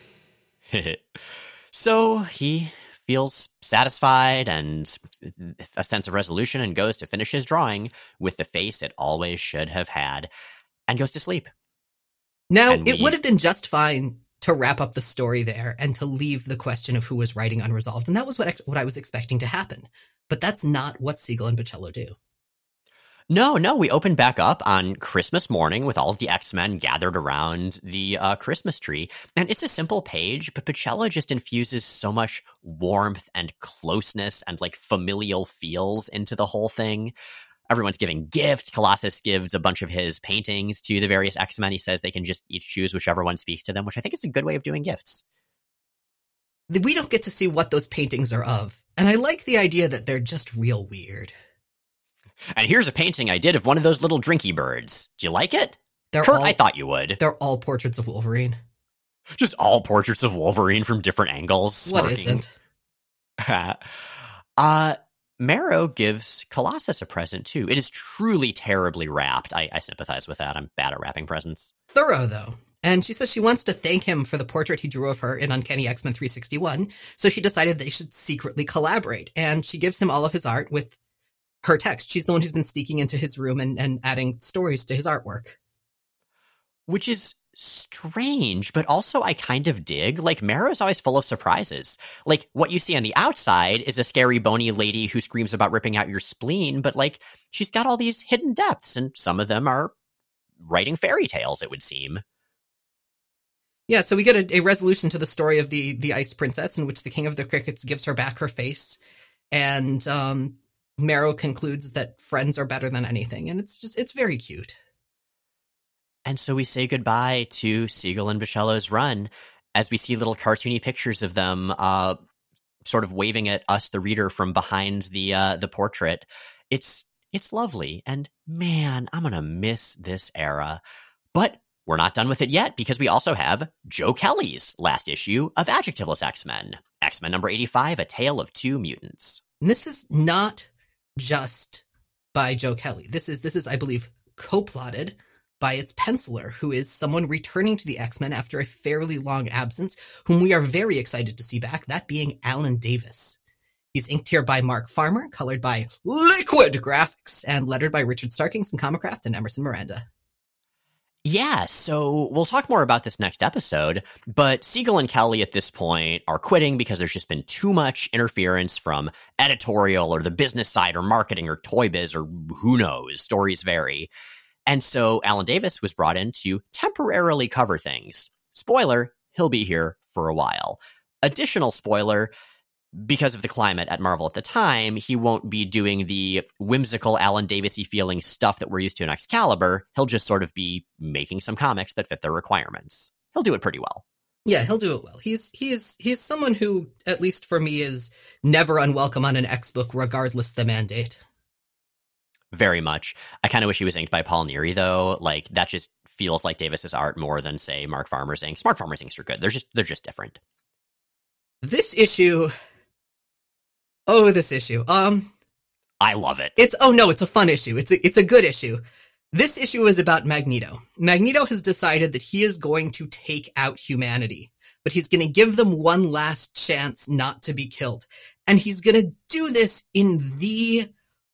So he feels satisfied and a sense of resolution and goes to finish his drawing with the face it always should have had and goes to sleep. Now, and it we... would have been just fine to wrap up the story there and to leave the question of who was writing unresolved. And that was what I, what I was expecting to happen. But that's not what Siegel and Bachalo do. No, no, we open back up on Christmas morning with all of the X-Men gathered around the uh, Christmas tree. And it's a simple page, but Bachalo just infuses so much warmth and closeness and like familial feels into the whole thing. Everyone's giving gifts. Colossus gives a bunch of his paintings to the various X-Men. He says they can just each choose whichever one speaks to them, which I think is a good way of doing gifts. We don't get to see what those paintings are of. And I like the idea that they're just real weird. And here's a painting I did of one of those little drinky birds. Do you like it? They're Kurt, all, I thought you would. They're all portraits of Wolverine. Just all portraits of Wolverine from different angles. What smirking. isn't? uh, Marrow gives Colossus a present, too. It is truly terribly wrapped. I, I sympathize with that. I'm bad at wrapping presents. Thorough, though. And she says she wants to thank him for the portrait he drew of her in Uncanny X-Men three sixty-one, so she decided they should secretly collaborate. And she gives him all of his art with her text. She's the one who's been sneaking into his room and, and adding stories to his artwork. Which is strange, but also I kind of dig. Like, Marrow's always full of surprises. Like, what you see on the outside is a scary, bony lady who screams about ripping out your spleen, but, like, she's got all these hidden depths, and some of them are writing fairy tales, it would seem. Yeah, so we get a, a resolution to the story of the, the Ice Princess, in which the King of the Crickets gives her back her face, and, um... Marrow concludes that friends are better than anything, and it's just, it's very cute. And so we say goodbye to Siegel and Bachalo's run as we see little cartoony pictures of them uh, sort of waving at us, the reader, from behind the uh, the portrait. It's it's lovely, and man, I'm going to miss this era. But we're not done with it yet because we also have Joe Kelly's last issue of Adjectiveless X-Men. X-Men number eighty-five, A Tale of Two Mutants. And this is not just by Joe Kelly. This is, this is, I believe, co-plotted by its penciler, who is someone returning to the X-Men after a fairly long absence, whom we are very excited to see back, that being Alan Davis. He's inked here by Mark Farmer, colored by Liquid Graphics, and lettered by Richard Starkings from Comicraft and Emerson Miranda. Yeah, so we'll talk more about this next episode, but Siegel and Kelly at this point are quitting because there's just been too much interference from editorial or the business side or marketing or Toy Biz or who knows, stories vary. And so Alan Davis was brought in to temporarily cover things. Spoiler, he'll be here for a while. Additional spoiler, because of the climate at Marvel at the time, he won't be doing the whimsical Alan Davis-y feeling stuff that we're used to in Excalibur. He'll just sort of be making some comics that fit their requirements. He'll do it pretty well. Yeah, he'll do it well. He's he's he's someone who, at least for me, is never unwelcome on an X book, regardless the mandate. Very much. I kind of wish he was inked by Paul Neary, though. Like, that just feels like Davis's art more than, say, Mark Farmer's inks. Mark Farmer's inks are good. They're just they're just different. This issue... Oh, this issue. Um, I love it. It's oh no, it's a fun issue. It's a, it's a good issue. This issue is about Magneto. Magneto has decided that he is going to take out humanity, but he's going to give them one last chance not to be killed. And he's going to do this in the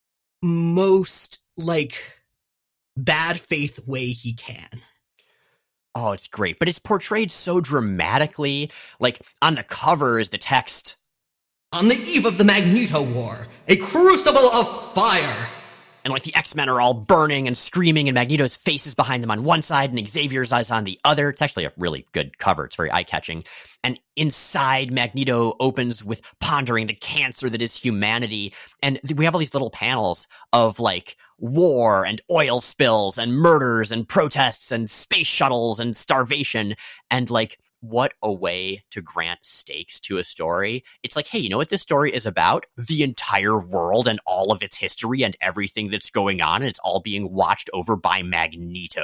most, like, bad faith way he can. Oh, it's great. But it's portrayed so dramatically. Like, on the cover is the text, "On the eve of the Magneto War, a crucible of fire." And, like, the X-Men are all burning and screaming, and Magneto's face is behind them on one side, and Xavier's eyes on the other. It's actually a really good cover. It's very eye-catching. And inside, Magneto opens with pondering the cancer that is humanity. And we have all these little panels of, like, war and oil spills and murders and protests and space shuttles and starvation. And, like, what a way to grant stakes to a story. It's like, hey, you know what this story is about? The entire world and all of its history and everything that's going on, and it's all being watched over by Magneto.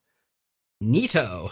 Neato.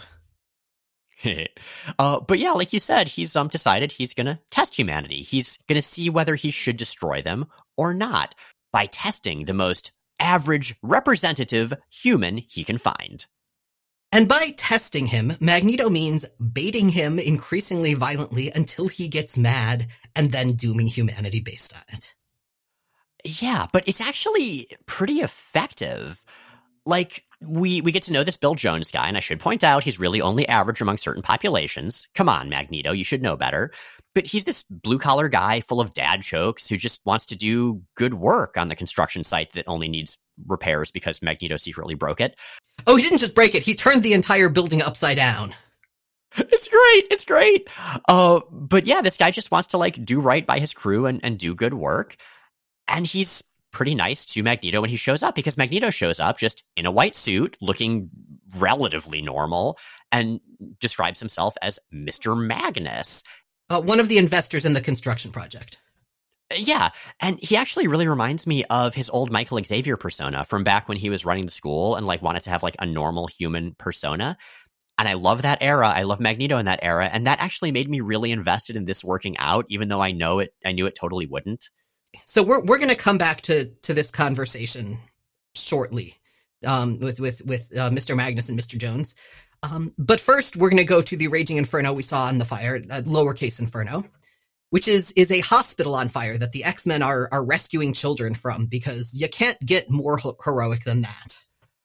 uh, but yeah, like you said, he's um decided he's gonna test humanity. He's gonna see whether he should destroy them or not by testing the most average, representative human he can find. And by testing him, Magneto means baiting him increasingly violently until he gets mad and then dooming humanity based on it. Yeah, but it's actually pretty effective. Like, we, we get to know this Bill Jones guy, and I should point out he's really only average among certain populations. Come on, Magneto, you should know better. But he's this blue-collar guy full of dad jokes who just wants to do good work on the construction site that only needs repairs because Magneto secretly broke it. Oh, he didn't just break it. He turned the entire building upside down. It's great. It's great. Uh, but yeah, this guy just wants to, like, do right by his crew and, and do good work. And he's pretty nice to Magneto when he shows up, because Magneto shows up just in a white suit, looking relatively normal, and describes himself as Mister Magnus. Uh, one of the investors in the construction project. Yeah, and he actually really reminds me of his old Michael Xavier persona from back when he was running the school and, like, wanted to have, like, a normal human persona. And I love that era. I love Magneto in that era, and that actually made me really invested in this working out, even though I know it. I knew it totally wouldn't. So we're we're going to come back to to this conversation shortly, um, with with with uh, Mister Magnus and Mister Jones. Um, but first, we're going to go to the Raging Inferno we saw in the fire, uh, lowercase Inferno, which is is a hospital on fire that the X-Men are are rescuing children from, because you can't get more ho- heroic than that.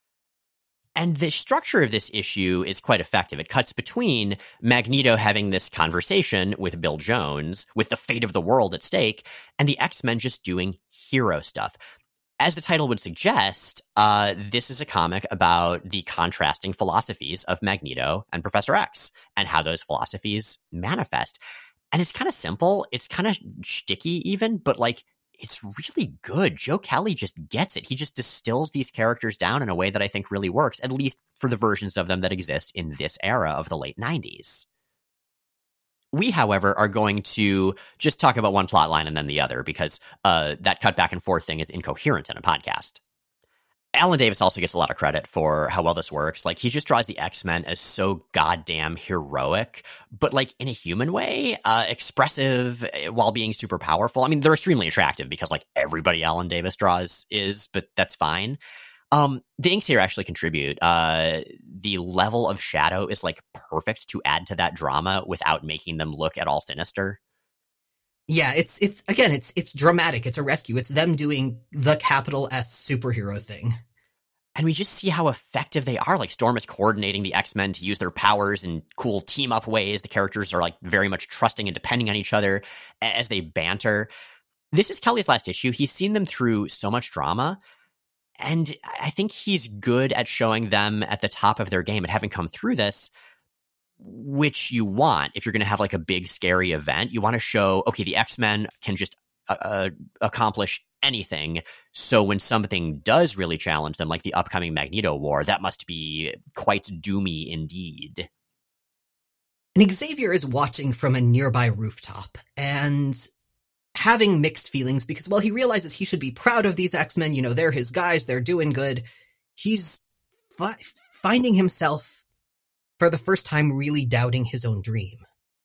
And the structure of this issue is quite effective. It cuts between Magneto having this conversation with Bill Jones, with the fate of the world at stake, and the X-Men just doing hero stuff. As the title would suggest, uh, this is a comic about the contrasting philosophies of Magneto and Professor X, and how those philosophies manifest. And it's kind of simple. It's kind of shticky even, but, like, it's really good. Joe Kelly just gets it. He just distills these characters down in a way that I think really works, at least for the versions of them that exist in this era of the late nineties. We, however, are going to just talk about one plot line and then the other, because uh, that cut back and forth thing is incoherent in a podcast. Alan Davis also gets a lot of credit for how well this works. Like, he just draws the X-Men as so goddamn heroic, but like in a human way, uh, expressive while being super powerful. I mean, they're extremely attractive because like everybody Alan Davis draws is, but that's fine. Um, the inks here actually contribute. Uh, the level of shadow is like perfect to add to that drama without making them look at all sinister. Yeah, it's it's again, it's it's dramatic. It's a rescue. It's them doing the capital S superhero thing. And we just see how effective they are. Like, Storm is coordinating the X-Men to use their powers in cool team-up ways. The characters are like very much trusting and depending on each other as they banter. This is Kelly's last issue. He's seen them through so much drama, and I think he's good at showing them at the top of their game and having come through this, which you want if you're going to have like a big scary event. You want to show, okay, the X-Men can just uh, accomplish anything. So when something does really challenge them, like the upcoming Magneto War, that must be quite doomy indeed. And Xavier is watching from a nearby rooftop and having mixed feelings because while he realizes he should be proud of these X-Men, you know, they're his guys, they're doing good, he's fi- finding himself for the first time really doubting his own dream.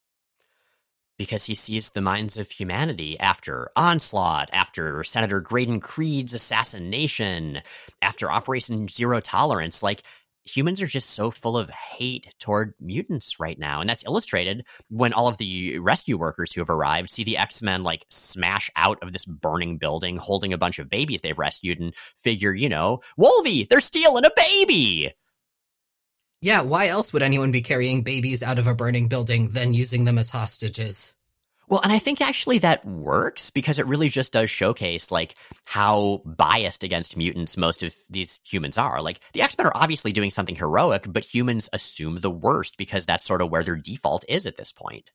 Because he sees the minds of humanity after Onslaught, after Senator Graydon Creed's assassination, after Operation Zero Tolerance. Like, humans are just so full of hate toward mutants right now. And that's illustrated when all of the rescue workers who have arrived see the X-Men, like, smash out of this burning building holding a bunch of babies they've rescued and figure, you know, Wolvie, they're stealing a baby! Yeah, why else would anyone be carrying babies out of a burning building than using them as hostages? Well, and I think actually that works because it really just does showcase like how biased against mutants most of these humans are. Like, the X-Men are obviously doing something heroic, but humans assume the worst because that's sort of where their default is at this point.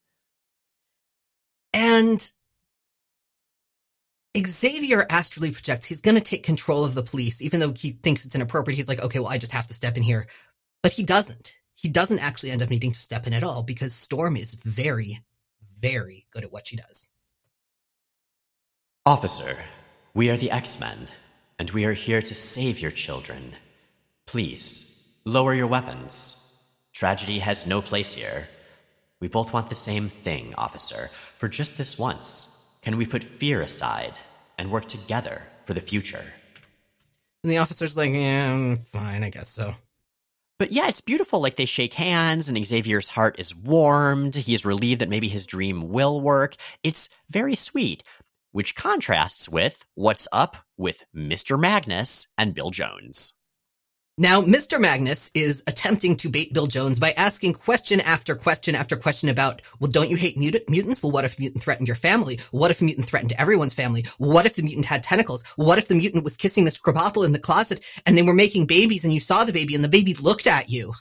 And Xavier astrally projects he's going to take control of the police, even though he thinks it's inappropriate. He's like, okay, well, I just have to step in here. But he doesn't. He doesn't actually end up needing to step in at all because Storm is very, very good at what she does. Officer, we are the X-Men, and we are here to save your children. Please, lower your weapons. Tragedy has no place here. We both want the same thing, officer. For just this once, can we put fear aside and work together for the future? And the officer's like, yeah, fine, I guess so. But yeah, it's beautiful. Like, they shake hands and Xavier's heart is warmed. He is relieved that maybe his dream will work. It's very sweet, which contrasts with what's up with Mister Magnus and Bill Jones. Now, Mister Magnus is attempting to bait Bill Jones by asking question after question after question about, well, don't you hate mut- mutants? Well, what if a mutant threatened your family? What if a mutant threatened everyone's family? What if the mutant had tentacles? What if the mutant was kissing Mister Krabappel in the closet and they were making babies and you saw the baby and the baby looked at you?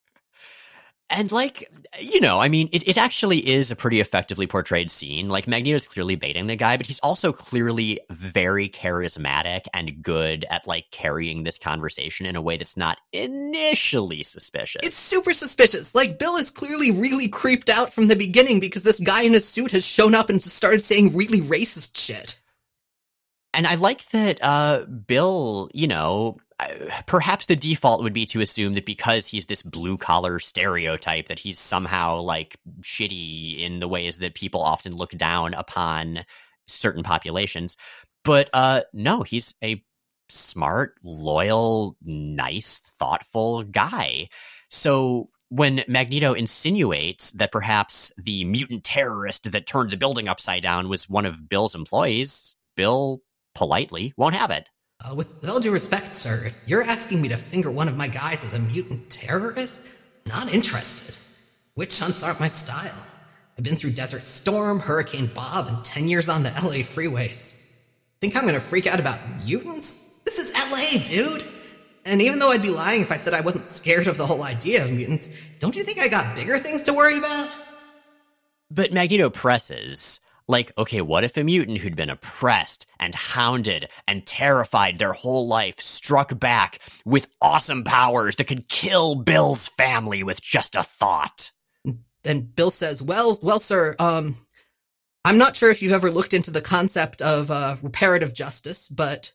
And, like, you know, I mean, it, it actually is a pretty effectively portrayed scene. Like, Magneto's clearly baiting the guy, but he's also clearly very charismatic and good at, like, carrying this conversation in a way that's not initially suspicious. It's super suspicious. Like, Bill is clearly really creeped out from the beginning because this guy in a suit has shown up and just started saying really racist shit. And I like that uh, Bill, you know, perhaps the default would be to assume that because he's this blue-collar stereotype that he's somehow, like, shitty in the ways that people often look down upon certain populations. But uh, no, he's a smart, loyal, nice, thoughtful guy. So when Magneto insinuates that perhaps the mutant terrorist that turned the building upside down was one of Bill's employees, Bill politely won't have it. Uh, with, with all due respect, sir, if you're asking me to finger one of my guys as a mutant terrorist, not interested. Witch hunts aren't my style. I've been through Desert Storm, Hurricane Bob, and ten years on the L A freeways. Think I'm gonna freak out about mutants? This is L A, dude! And even though I'd be lying if I said I wasn't scared of the whole idea of mutants, don't you think I got bigger things to worry about? But Magneto presses. Like, okay, what if a mutant who'd been oppressed and hounded and terrified their whole life struck back with awesome powers that could kill Bill's family with just a thought? And Bill says, well, well, sir, um, I'm not sure if you've ever looked into the concept of uh, reparative justice, but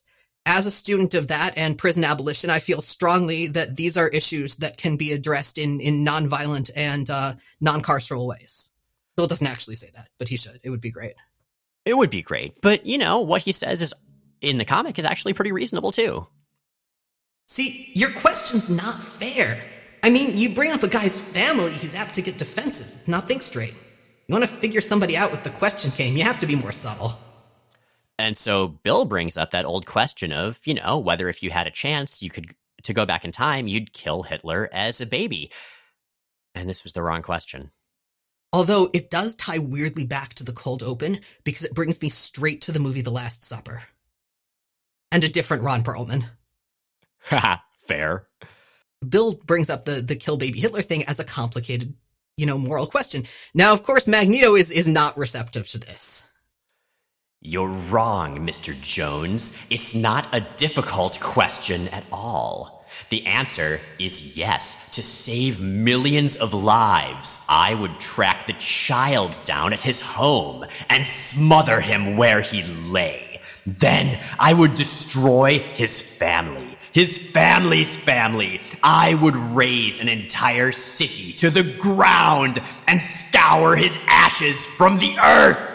as a student of that and prison abolition, I feel strongly that these are issues that can be addressed in, in nonviolent and uh, non-carceral ways. Bill doesn't actually say that, but he should. It would be great. It would be great. But, you know, what he says is in the comic is actually pretty reasonable, too. See, your question's not fair. I mean, you bring up a guy's family, he's apt to get defensive, not think straight. You want to figure somebody out with the question game, you have to be more subtle. And so Bill brings up that old question of, you know, whether if you had a chance you could to go back in time, you'd kill Hitler as a baby. And this was the wrong question. Although it does tie weirdly back to the cold open because it brings me straight to the movie The Last Supper. And a different Ron Perlman. Haha, fair. Bill brings up the, the kill baby Hitler thing as a complicated, you know, moral question. Now, of course, Magneto is, is not receptive to this. You're wrong, Mister Jones. It's not a difficult question at all. The answer is yes. To save millions of lives, I would track the child down at his home and smother him where he lay. Then I would destroy his family. His family's family. I would raze an entire city to the ground and scour his ashes from the earth.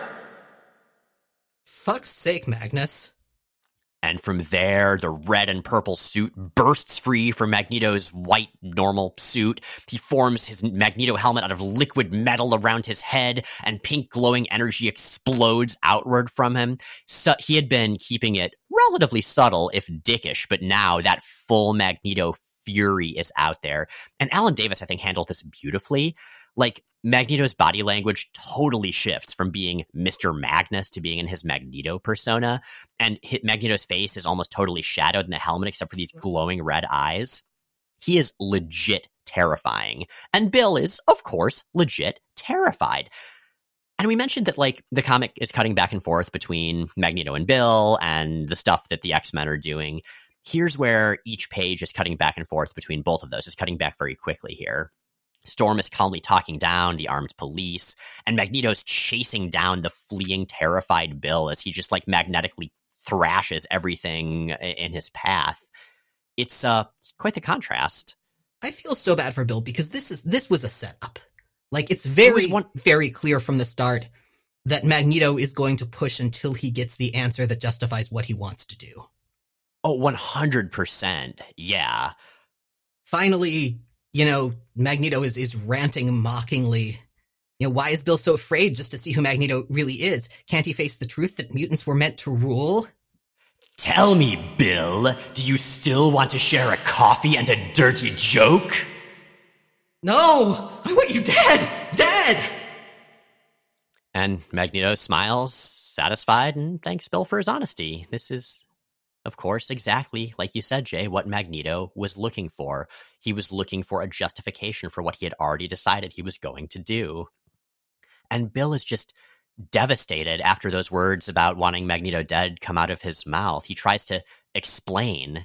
Fuck's sake, Magnus. And from there, the red and purple suit bursts free from Magneto's white, normal suit. He forms his Magneto helmet out of liquid metal around his head, and pink glowing energy explodes outward from him. So he had been keeping it relatively subtle, if dickish, but now that full Magneto fury is out there. And Alan Davis, I think, handled this beautifully. Like, Magneto's body language totally shifts from being Mister Magnus to being in his Magneto persona. And Magneto's face is almost totally shadowed in the helmet except for these glowing red eyes. He is legit terrifying. And Bill is, of course, legit terrified. And we mentioned that, like, the comic is cutting back and forth between Magneto and Bill and the stuff that the X-Men are doing. Here's where each page is cutting back and forth between both of those. It's cutting back very quickly here. Storm is calmly talking down the armed police, and Magneto's chasing down the fleeing, terrified Bill as he just, like, magnetically thrashes everything in his path. It's uh, it's quite the contrast. I feel so bad for Bill because this is this was a setup. Like, it's very, one- very clear from the start that Magneto is going to push until he gets the answer that justifies what he wants to do. Oh, one hundred percent. Yeah. Finally, you know, Magneto is, is ranting mockingly. You know, why is Bill so afraid just to see who Magneto really is? Can't he face the truth that mutants were meant to rule? Tell me, Bill, do you still want to share a coffee and a dirty joke? No! I want you dead! Dead! And Magneto smiles, satisfied, and thanks Bill for his honesty. This is, of course, exactly, like you said, Jay, what Magneto was looking for. He was looking for a justification for what he had already decided he was going to do. And Bill is just devastated after those words about wanting Magneto dead come out of his mouth. He tries to explain.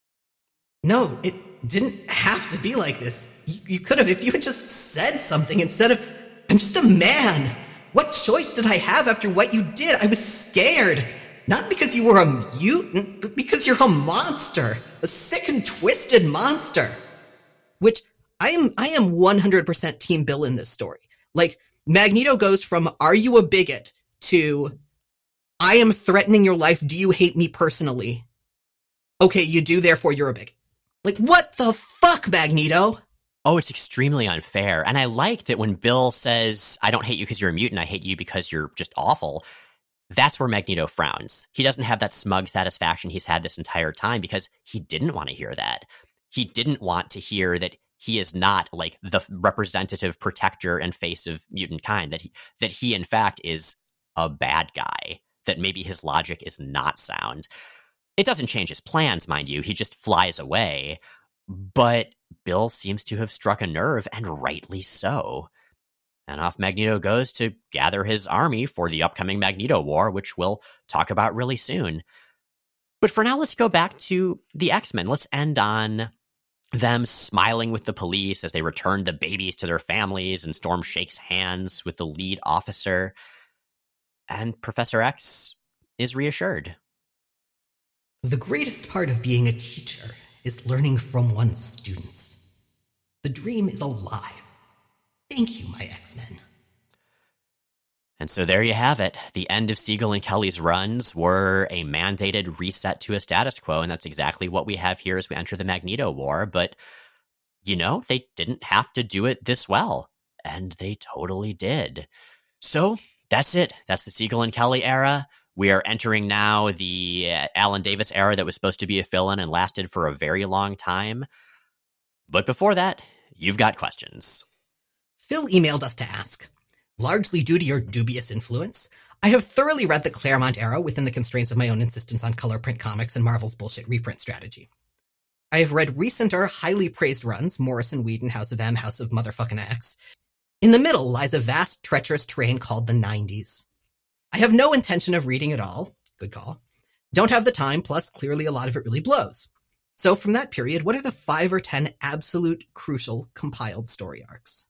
No, it didn't have to be like this. You, you could have, if you had just said something instead of, I'm just a man. What choice did I have after what you did? I was scared. Not because you were a mutant, but because you're a monster. A sick and twisted monster. Which, I am I am one hundred percent Team Bill in this story. Like, Magneto goes from, are you a bigot, to, I am threatening your life, do you hate me personally? Okay, you do, therefore you're a bigot. Like, what the fuck, Magneto? Oh, it's extremely unfair. And I like that when Bill says, I don't hate you because you're a mutant, I hate you because you're just awful. That's where Magneto frowns. He doesn't have that smug satisfaction he's had this entire time because he didn't want to hear that. He didn't want to hear that he is not, like, the representative protector and face of mutant kind, that he, that he in fact is a bad guy, that maybe his logic is not sound. It doesn't change his plans, mind you. He just flies away. But Bill seems to have struck a nerve, and rightly so. And off Magneto goes to gather his army for the upcoming Magneto War, which we'll talk about really soon. But for now, let's go back to the X-Men. Let's end on them smiling with the police as they return the babies to their families, and Storm shakes hands with the lead officer. And Professor X is reassured. The greatest part of being a teacher is learning from one's students. The dream is alive. Thank you, my X-Men. And so there you have it. The end of Siegel and Kelly's runs were a mandated reset to a status quo, and that's exactly what we have here as we enter the Magneto War. But, you know, they didn't have to do it this well, and they totally did. So that's it. That's the Siegel and Kelly era. We are entering now the Alan Davis era that was supposed to be a fill-in and lasted for a very long time. But before that, you've got questions. Phil emailed us to ask, largely due to your dubious influence, I have thoroughly read the Claremont era within the constraints of my own insistence on color print comics and Marvel's bullshit reprint strategy. I have read recenter, highly praised runs, Morrison, Whedon, House of M, House of Motherfucking X. In the middle lies a vast, treacherous terrain called the nineties. I have no intention of reading it all. Good call. Don't have the time, plus clearly a lot of it really blows. So from that period, what are the five or ten absolute crucial compiled story arcs?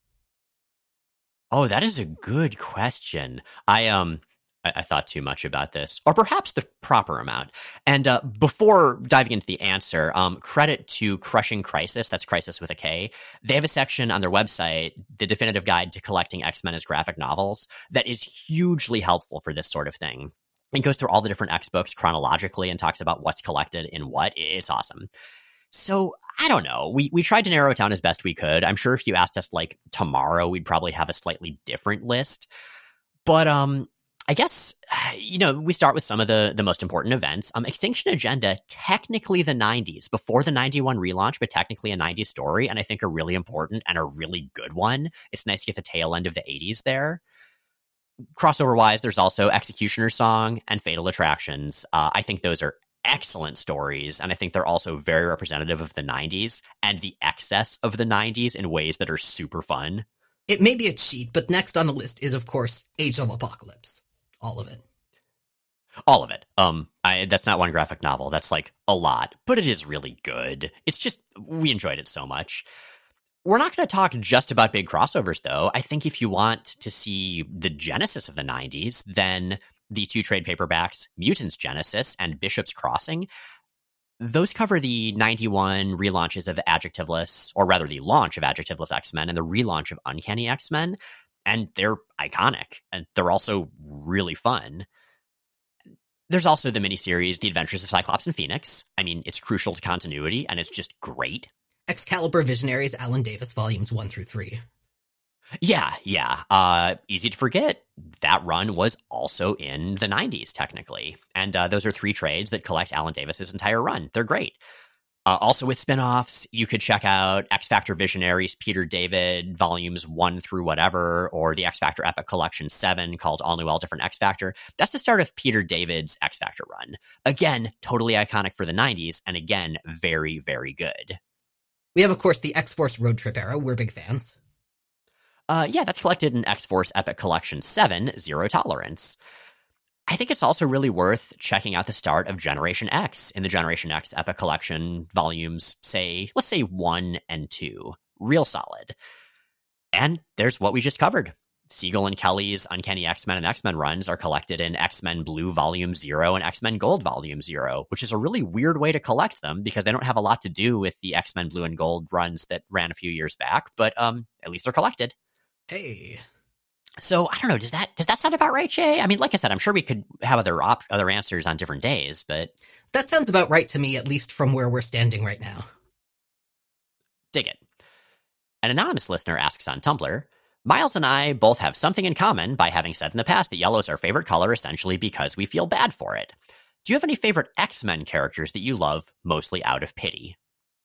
Oh, that is a good question. I um, I, I thought too much about this, or perhaps the proper amount. And uh, before diving into the answer, um, credit to Crushing Crisis. That's Crisis with a K. They have a section on their website, The Definitive Guide to Collecting X-Men as Graphic Novels, that is hugely helpful for this sort of thing. It goes through all the different X books chronologically and talks about what's collected in what. It's awesome. So, I don't know. We we tried to narrow it down as best we could. I'm sure if you asked us, like, tomorrow, we'd probably have a slightly different list. But, um, I guess, you know, we start with some of the, the most important events. Um, Extinction Agenda, technically the nineties, before the ninety-one relaunch, but technically a nineties story, and I think a really important and a really good one. It's nice to get the tail end of the eighties there. Crossover-wise, there's also Executioner's Song and Fatal Attractions. Uh, I think those are excellent stories, and I think they're also very representative of the nineties and the excess of the nineties in ways that are super fun. It may be a cheat, but next on the list is, of course, Age of Apocalypse. All of it. All of it. Um, I, that's not one graphic novel. That's like a lot, but it is really good. It's just, we enjoyed it so much. We're not going to talk just about big crossovers, though. I think if you want to see the genesis of the nineties, then the two trade paperbacks, Mutants Genesis and Bishop's Crossing, those cover the ninety-one relaunches of Adjectiveless, or rather the launch of Adjectiveless X-Men and the relaunch of Uncanny X-Men, and they're iconic, and they're also really fun. There's also the miniseries, The Adventures of Cyclops and Phoenix. I mean, it's crucial to continuity, and it's just great. Excalibur Visionaries, Alan Davis, volumes one through three. Yeah, yeah. Uh, easy to forget, that run was also in the nineties, technically. And uh, those are three trades that collect Alan Davis's entire run. They're great. Uh, also with spin-offs, you could check out X-Factor Visionaries, Peter David, volumes one through whatever, or the X-Factor Epic Collection seven called All New, All Different X-Factor. That's the start of Peter David's X-Factor run. Again, totally iconic for the nineties, and again, very, very good. We have, of course, the X-Force Road Trip era. We're big fans. Uh, yeah, that's collected in X-Force Epic Collection seven, Zero Tolerance. I think it's also really worth checking out the start of Generation X in the Generation X Epic Collection volumes, say, let's say one and two. Real solid. And there's what we just covered. Siegel and Kelly's Uncanny X-Men and X-Men runs are collected in X-Men Blue Volume zero and X-Men Gold Volume zero, which is a really weird way to collect them because they don't have a lot to do with the X-Men Blue and Gold runs that ran a few years back, but um, at least they're collected. Hey. So, I don't know, does that does that sound about right, Jay? I mean, like I said, I'm sure we could have other op- other answers on different days, but... That sounds about right to me, at least from where we're standing right now. Dig it. An anonymous listener asks on Tumblr, Miles and I both have something in common by having said in the past that yellow is our favorite color essentially because we feel bad for it. Do you have any favorite X-Men characters that you love, mostly out of pity?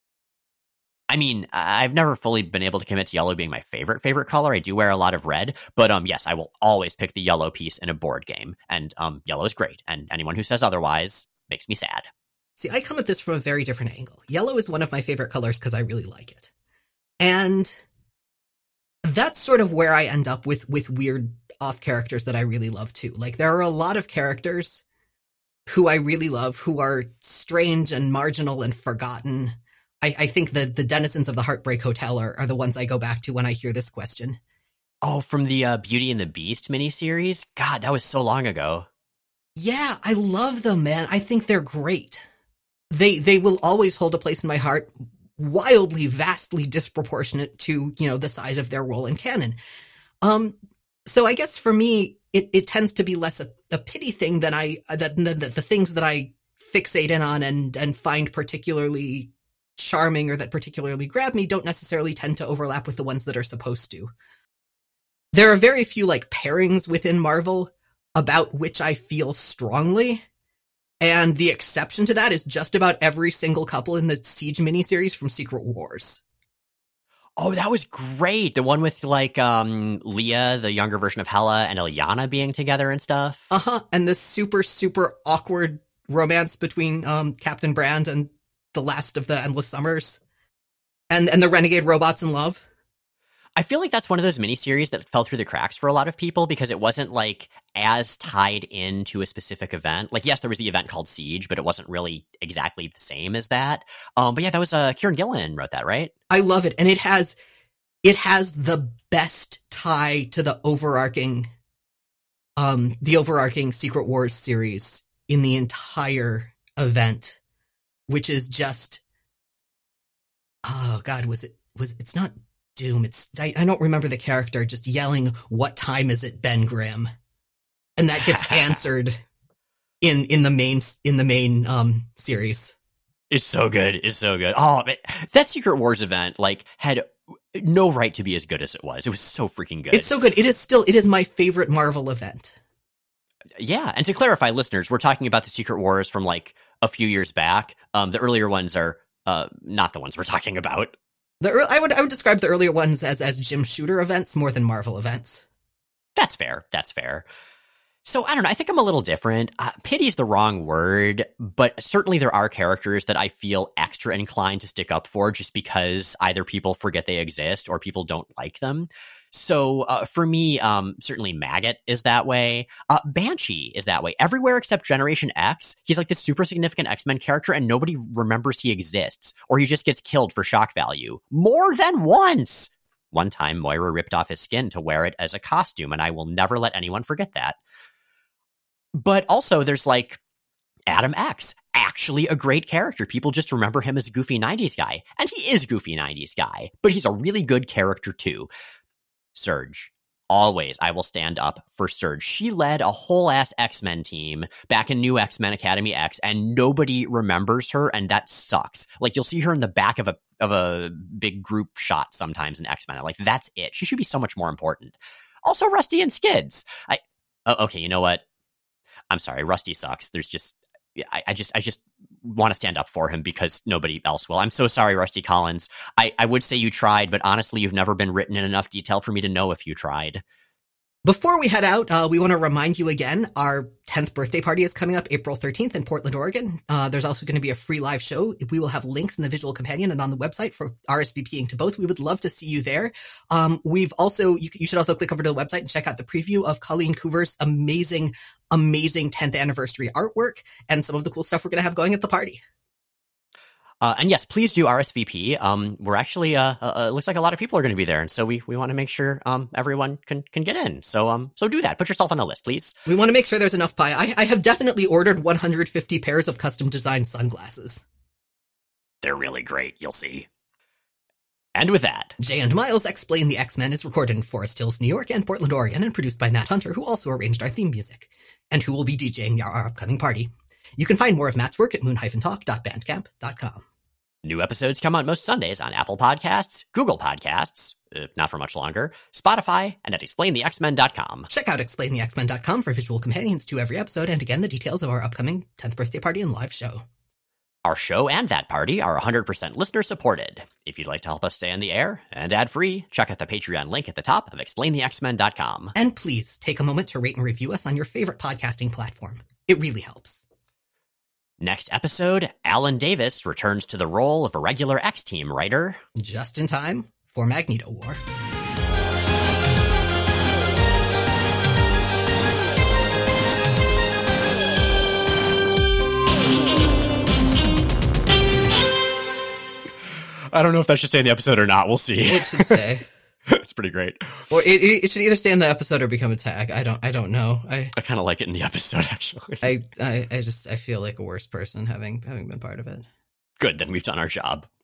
I mean, I've never fully been able to commit to yellow being my favorite favorite color. I do wear a lot of red, but um, yes, I will always pick the yellow piece in a board game, and um, yellow is great, and anyone who says otherwise makes me sad. See, I come at this from a very different angle. Yellow is one of my favorite colors because I really like it. And that's sort of where I end up with, with weird off characters that I really love too. Like, there are a lot of characters who I really love who are strange and marginal and forgotten. I, I think that the denizens of the Heartbreak Hotel are, are the ones I go back to when I hear this question. Oh, from the uh, Beauty and the Beast miniseries? God, that was so long ago. Yeah, I love them, man. I think they're great. they they will always hold a place in my heart, wildly, vastly disproportionate to, you know, the size of their role in canon. Um, so I guess for me, it, it tends to be less a, a pity thing than I that the, the things that I fixate in on and and find particularly charming or that particularly grab me don't necessarily tend to overlap with the ones that are supposed to. There are very few like pairings within Marvel about which I feel strongly, and the exception to that is just about every single couple in the Siege miniseries from Secret Wars. Oh, that was great. The one with like um Leah, the younger version of Hela, and Illyana being together and stuff. Uh-huh. And this super, super awkward romance between um Captain Brand and the last of the Endless Summers. And and the renegade robots in love. I feel like that's one of those miniseries that fell through the cracks for a lot of people because it wasn't like as tied into a specific event. Like, yes, there was the event called Siege, but it wasn't really exactly the same as that. Um, but yeah, that was uh, Kieran Gillen wrote that, right? I love it, and it has it has the best tie to the overarching, um, the overarching Secret Wars series in the entire event, which is just, oh god, was it was it's not. Doom. It's I, I don't remember the character just yelling, "What time is it, Ben Grimm?" And that gets answered in in the main in the main um series. It's so good. It's so good. Oh, man. That Secret Wars event like had no right to be as good as it was. It was so freaking good. It's so good. It is still it is my favorite Marvel event. Yeah, and to clarify, listeners, we're talking about the Secret Wars from like a few years back. Um, the earlier ones are uh not the ones we're talking about. The early, I would I would describe the earlier ones as as Jim Shooter events more than Marvel events. That's fair. That's fair. So I don't know. I think I'm a little different. Uh, pity's the wrong word, but certainly there are characters that I feel extra inclined to stick up for just because either people forget they exist or people don't like them. So uh, for me, um, certainly Maggot is that way. Uh, Banshee is that way. Everywhere except Generation X, he's like this super significant X-Men character and nobody remembers he exists, or he just gets killed for shock value. More than once! One time, Moira ripped off his skin to wear it as a costume, and I will never let anyone forget that. But also, there's like Adam X, actually a great character. People just remember him as a goofy nineties guy, and he is goofy nineties guy, but he's a really good character too. Surge. Always, I will stand up for Surge. She led a whole-ass X-Men team back in New X-Men Academy X, and nobody remembers her, and that sucks. Like, you'll see her in the back of a of a big group shot sometimes in X-Men. Like, that's it. She should be so much more important. Also, Rusty and Skids. I oh, okay, you know what? I'm sorry, Rusty sucks. There's just I, I just I just want to stand up for him because nobody else will. I'm so sorry, Rusty Collins. I, I would say you tried, but honestly, you've never been written in enough detail for me to know if you tried. Before we head out, uh, we want to remind you again, our tenth birthday party is coming up April thirteenth in Portland, Oregon. Uh, there's also going to be a free live show. We will have links in the Visual Companion and on the website for RSVPing to both. We would love to see you there. Um, we've also, you, you should also click over to the website and check out the preview of Colleen Coover's amazing, amazing tenth anniversary artwork and some of the cool stuff we're going to have going at the party. Uh, and yes, please do R S V P. Um, we're actually, uh, uh, it looks like a lot of people are going to be there. And so we, we want to make sure, um, everyone can, can get in. So, um, so do that. Put yourself on the list, please. We want to make sure there's enough pie. I, I have definitely ordered one hundred fifty pairs of custom designed sunglasses. They're really great. You'll see. And with that, Jay and Miles Explain the X-Men is recorded in Forest Hills, New York and Portland, Oregon, and produced by Matt Hunter, who also arranged our theme music, and who will be DJing our upcoming party. You can find more of Matt's work at moon dash talk dot bandcamp dot com. New episodes come out most Sundays on Apple Podcasts, Google Podcasts, uh, not for much longer, Spotify, and at explain the x men dot com. Check out explain the x men dot com for visual companions to every episode, and again, the details of our upcoming tenth birthday party and live show. Our show and that party are one hundred percent listener-supported. If you'd like to help us stay on the air and ad-free, check out the Patreon link at the top of explain the x men dot com. And please, take a moment to rate and review us on your favorite podcasting platform. It really helps. Next episode, Alan Davis returns to the role of a regular X-Team writer. Just in time for Magneto War. I don't know if that should stay in the episode or not. We'll see. It should stay. It's pretty great. Or it, it, it should either stay in the episode or become a tag. I don't I don't know. I I kind of like it in the episode, actually. I, I I just I feel like a worse person having having been part of it. Good, then we've done our job.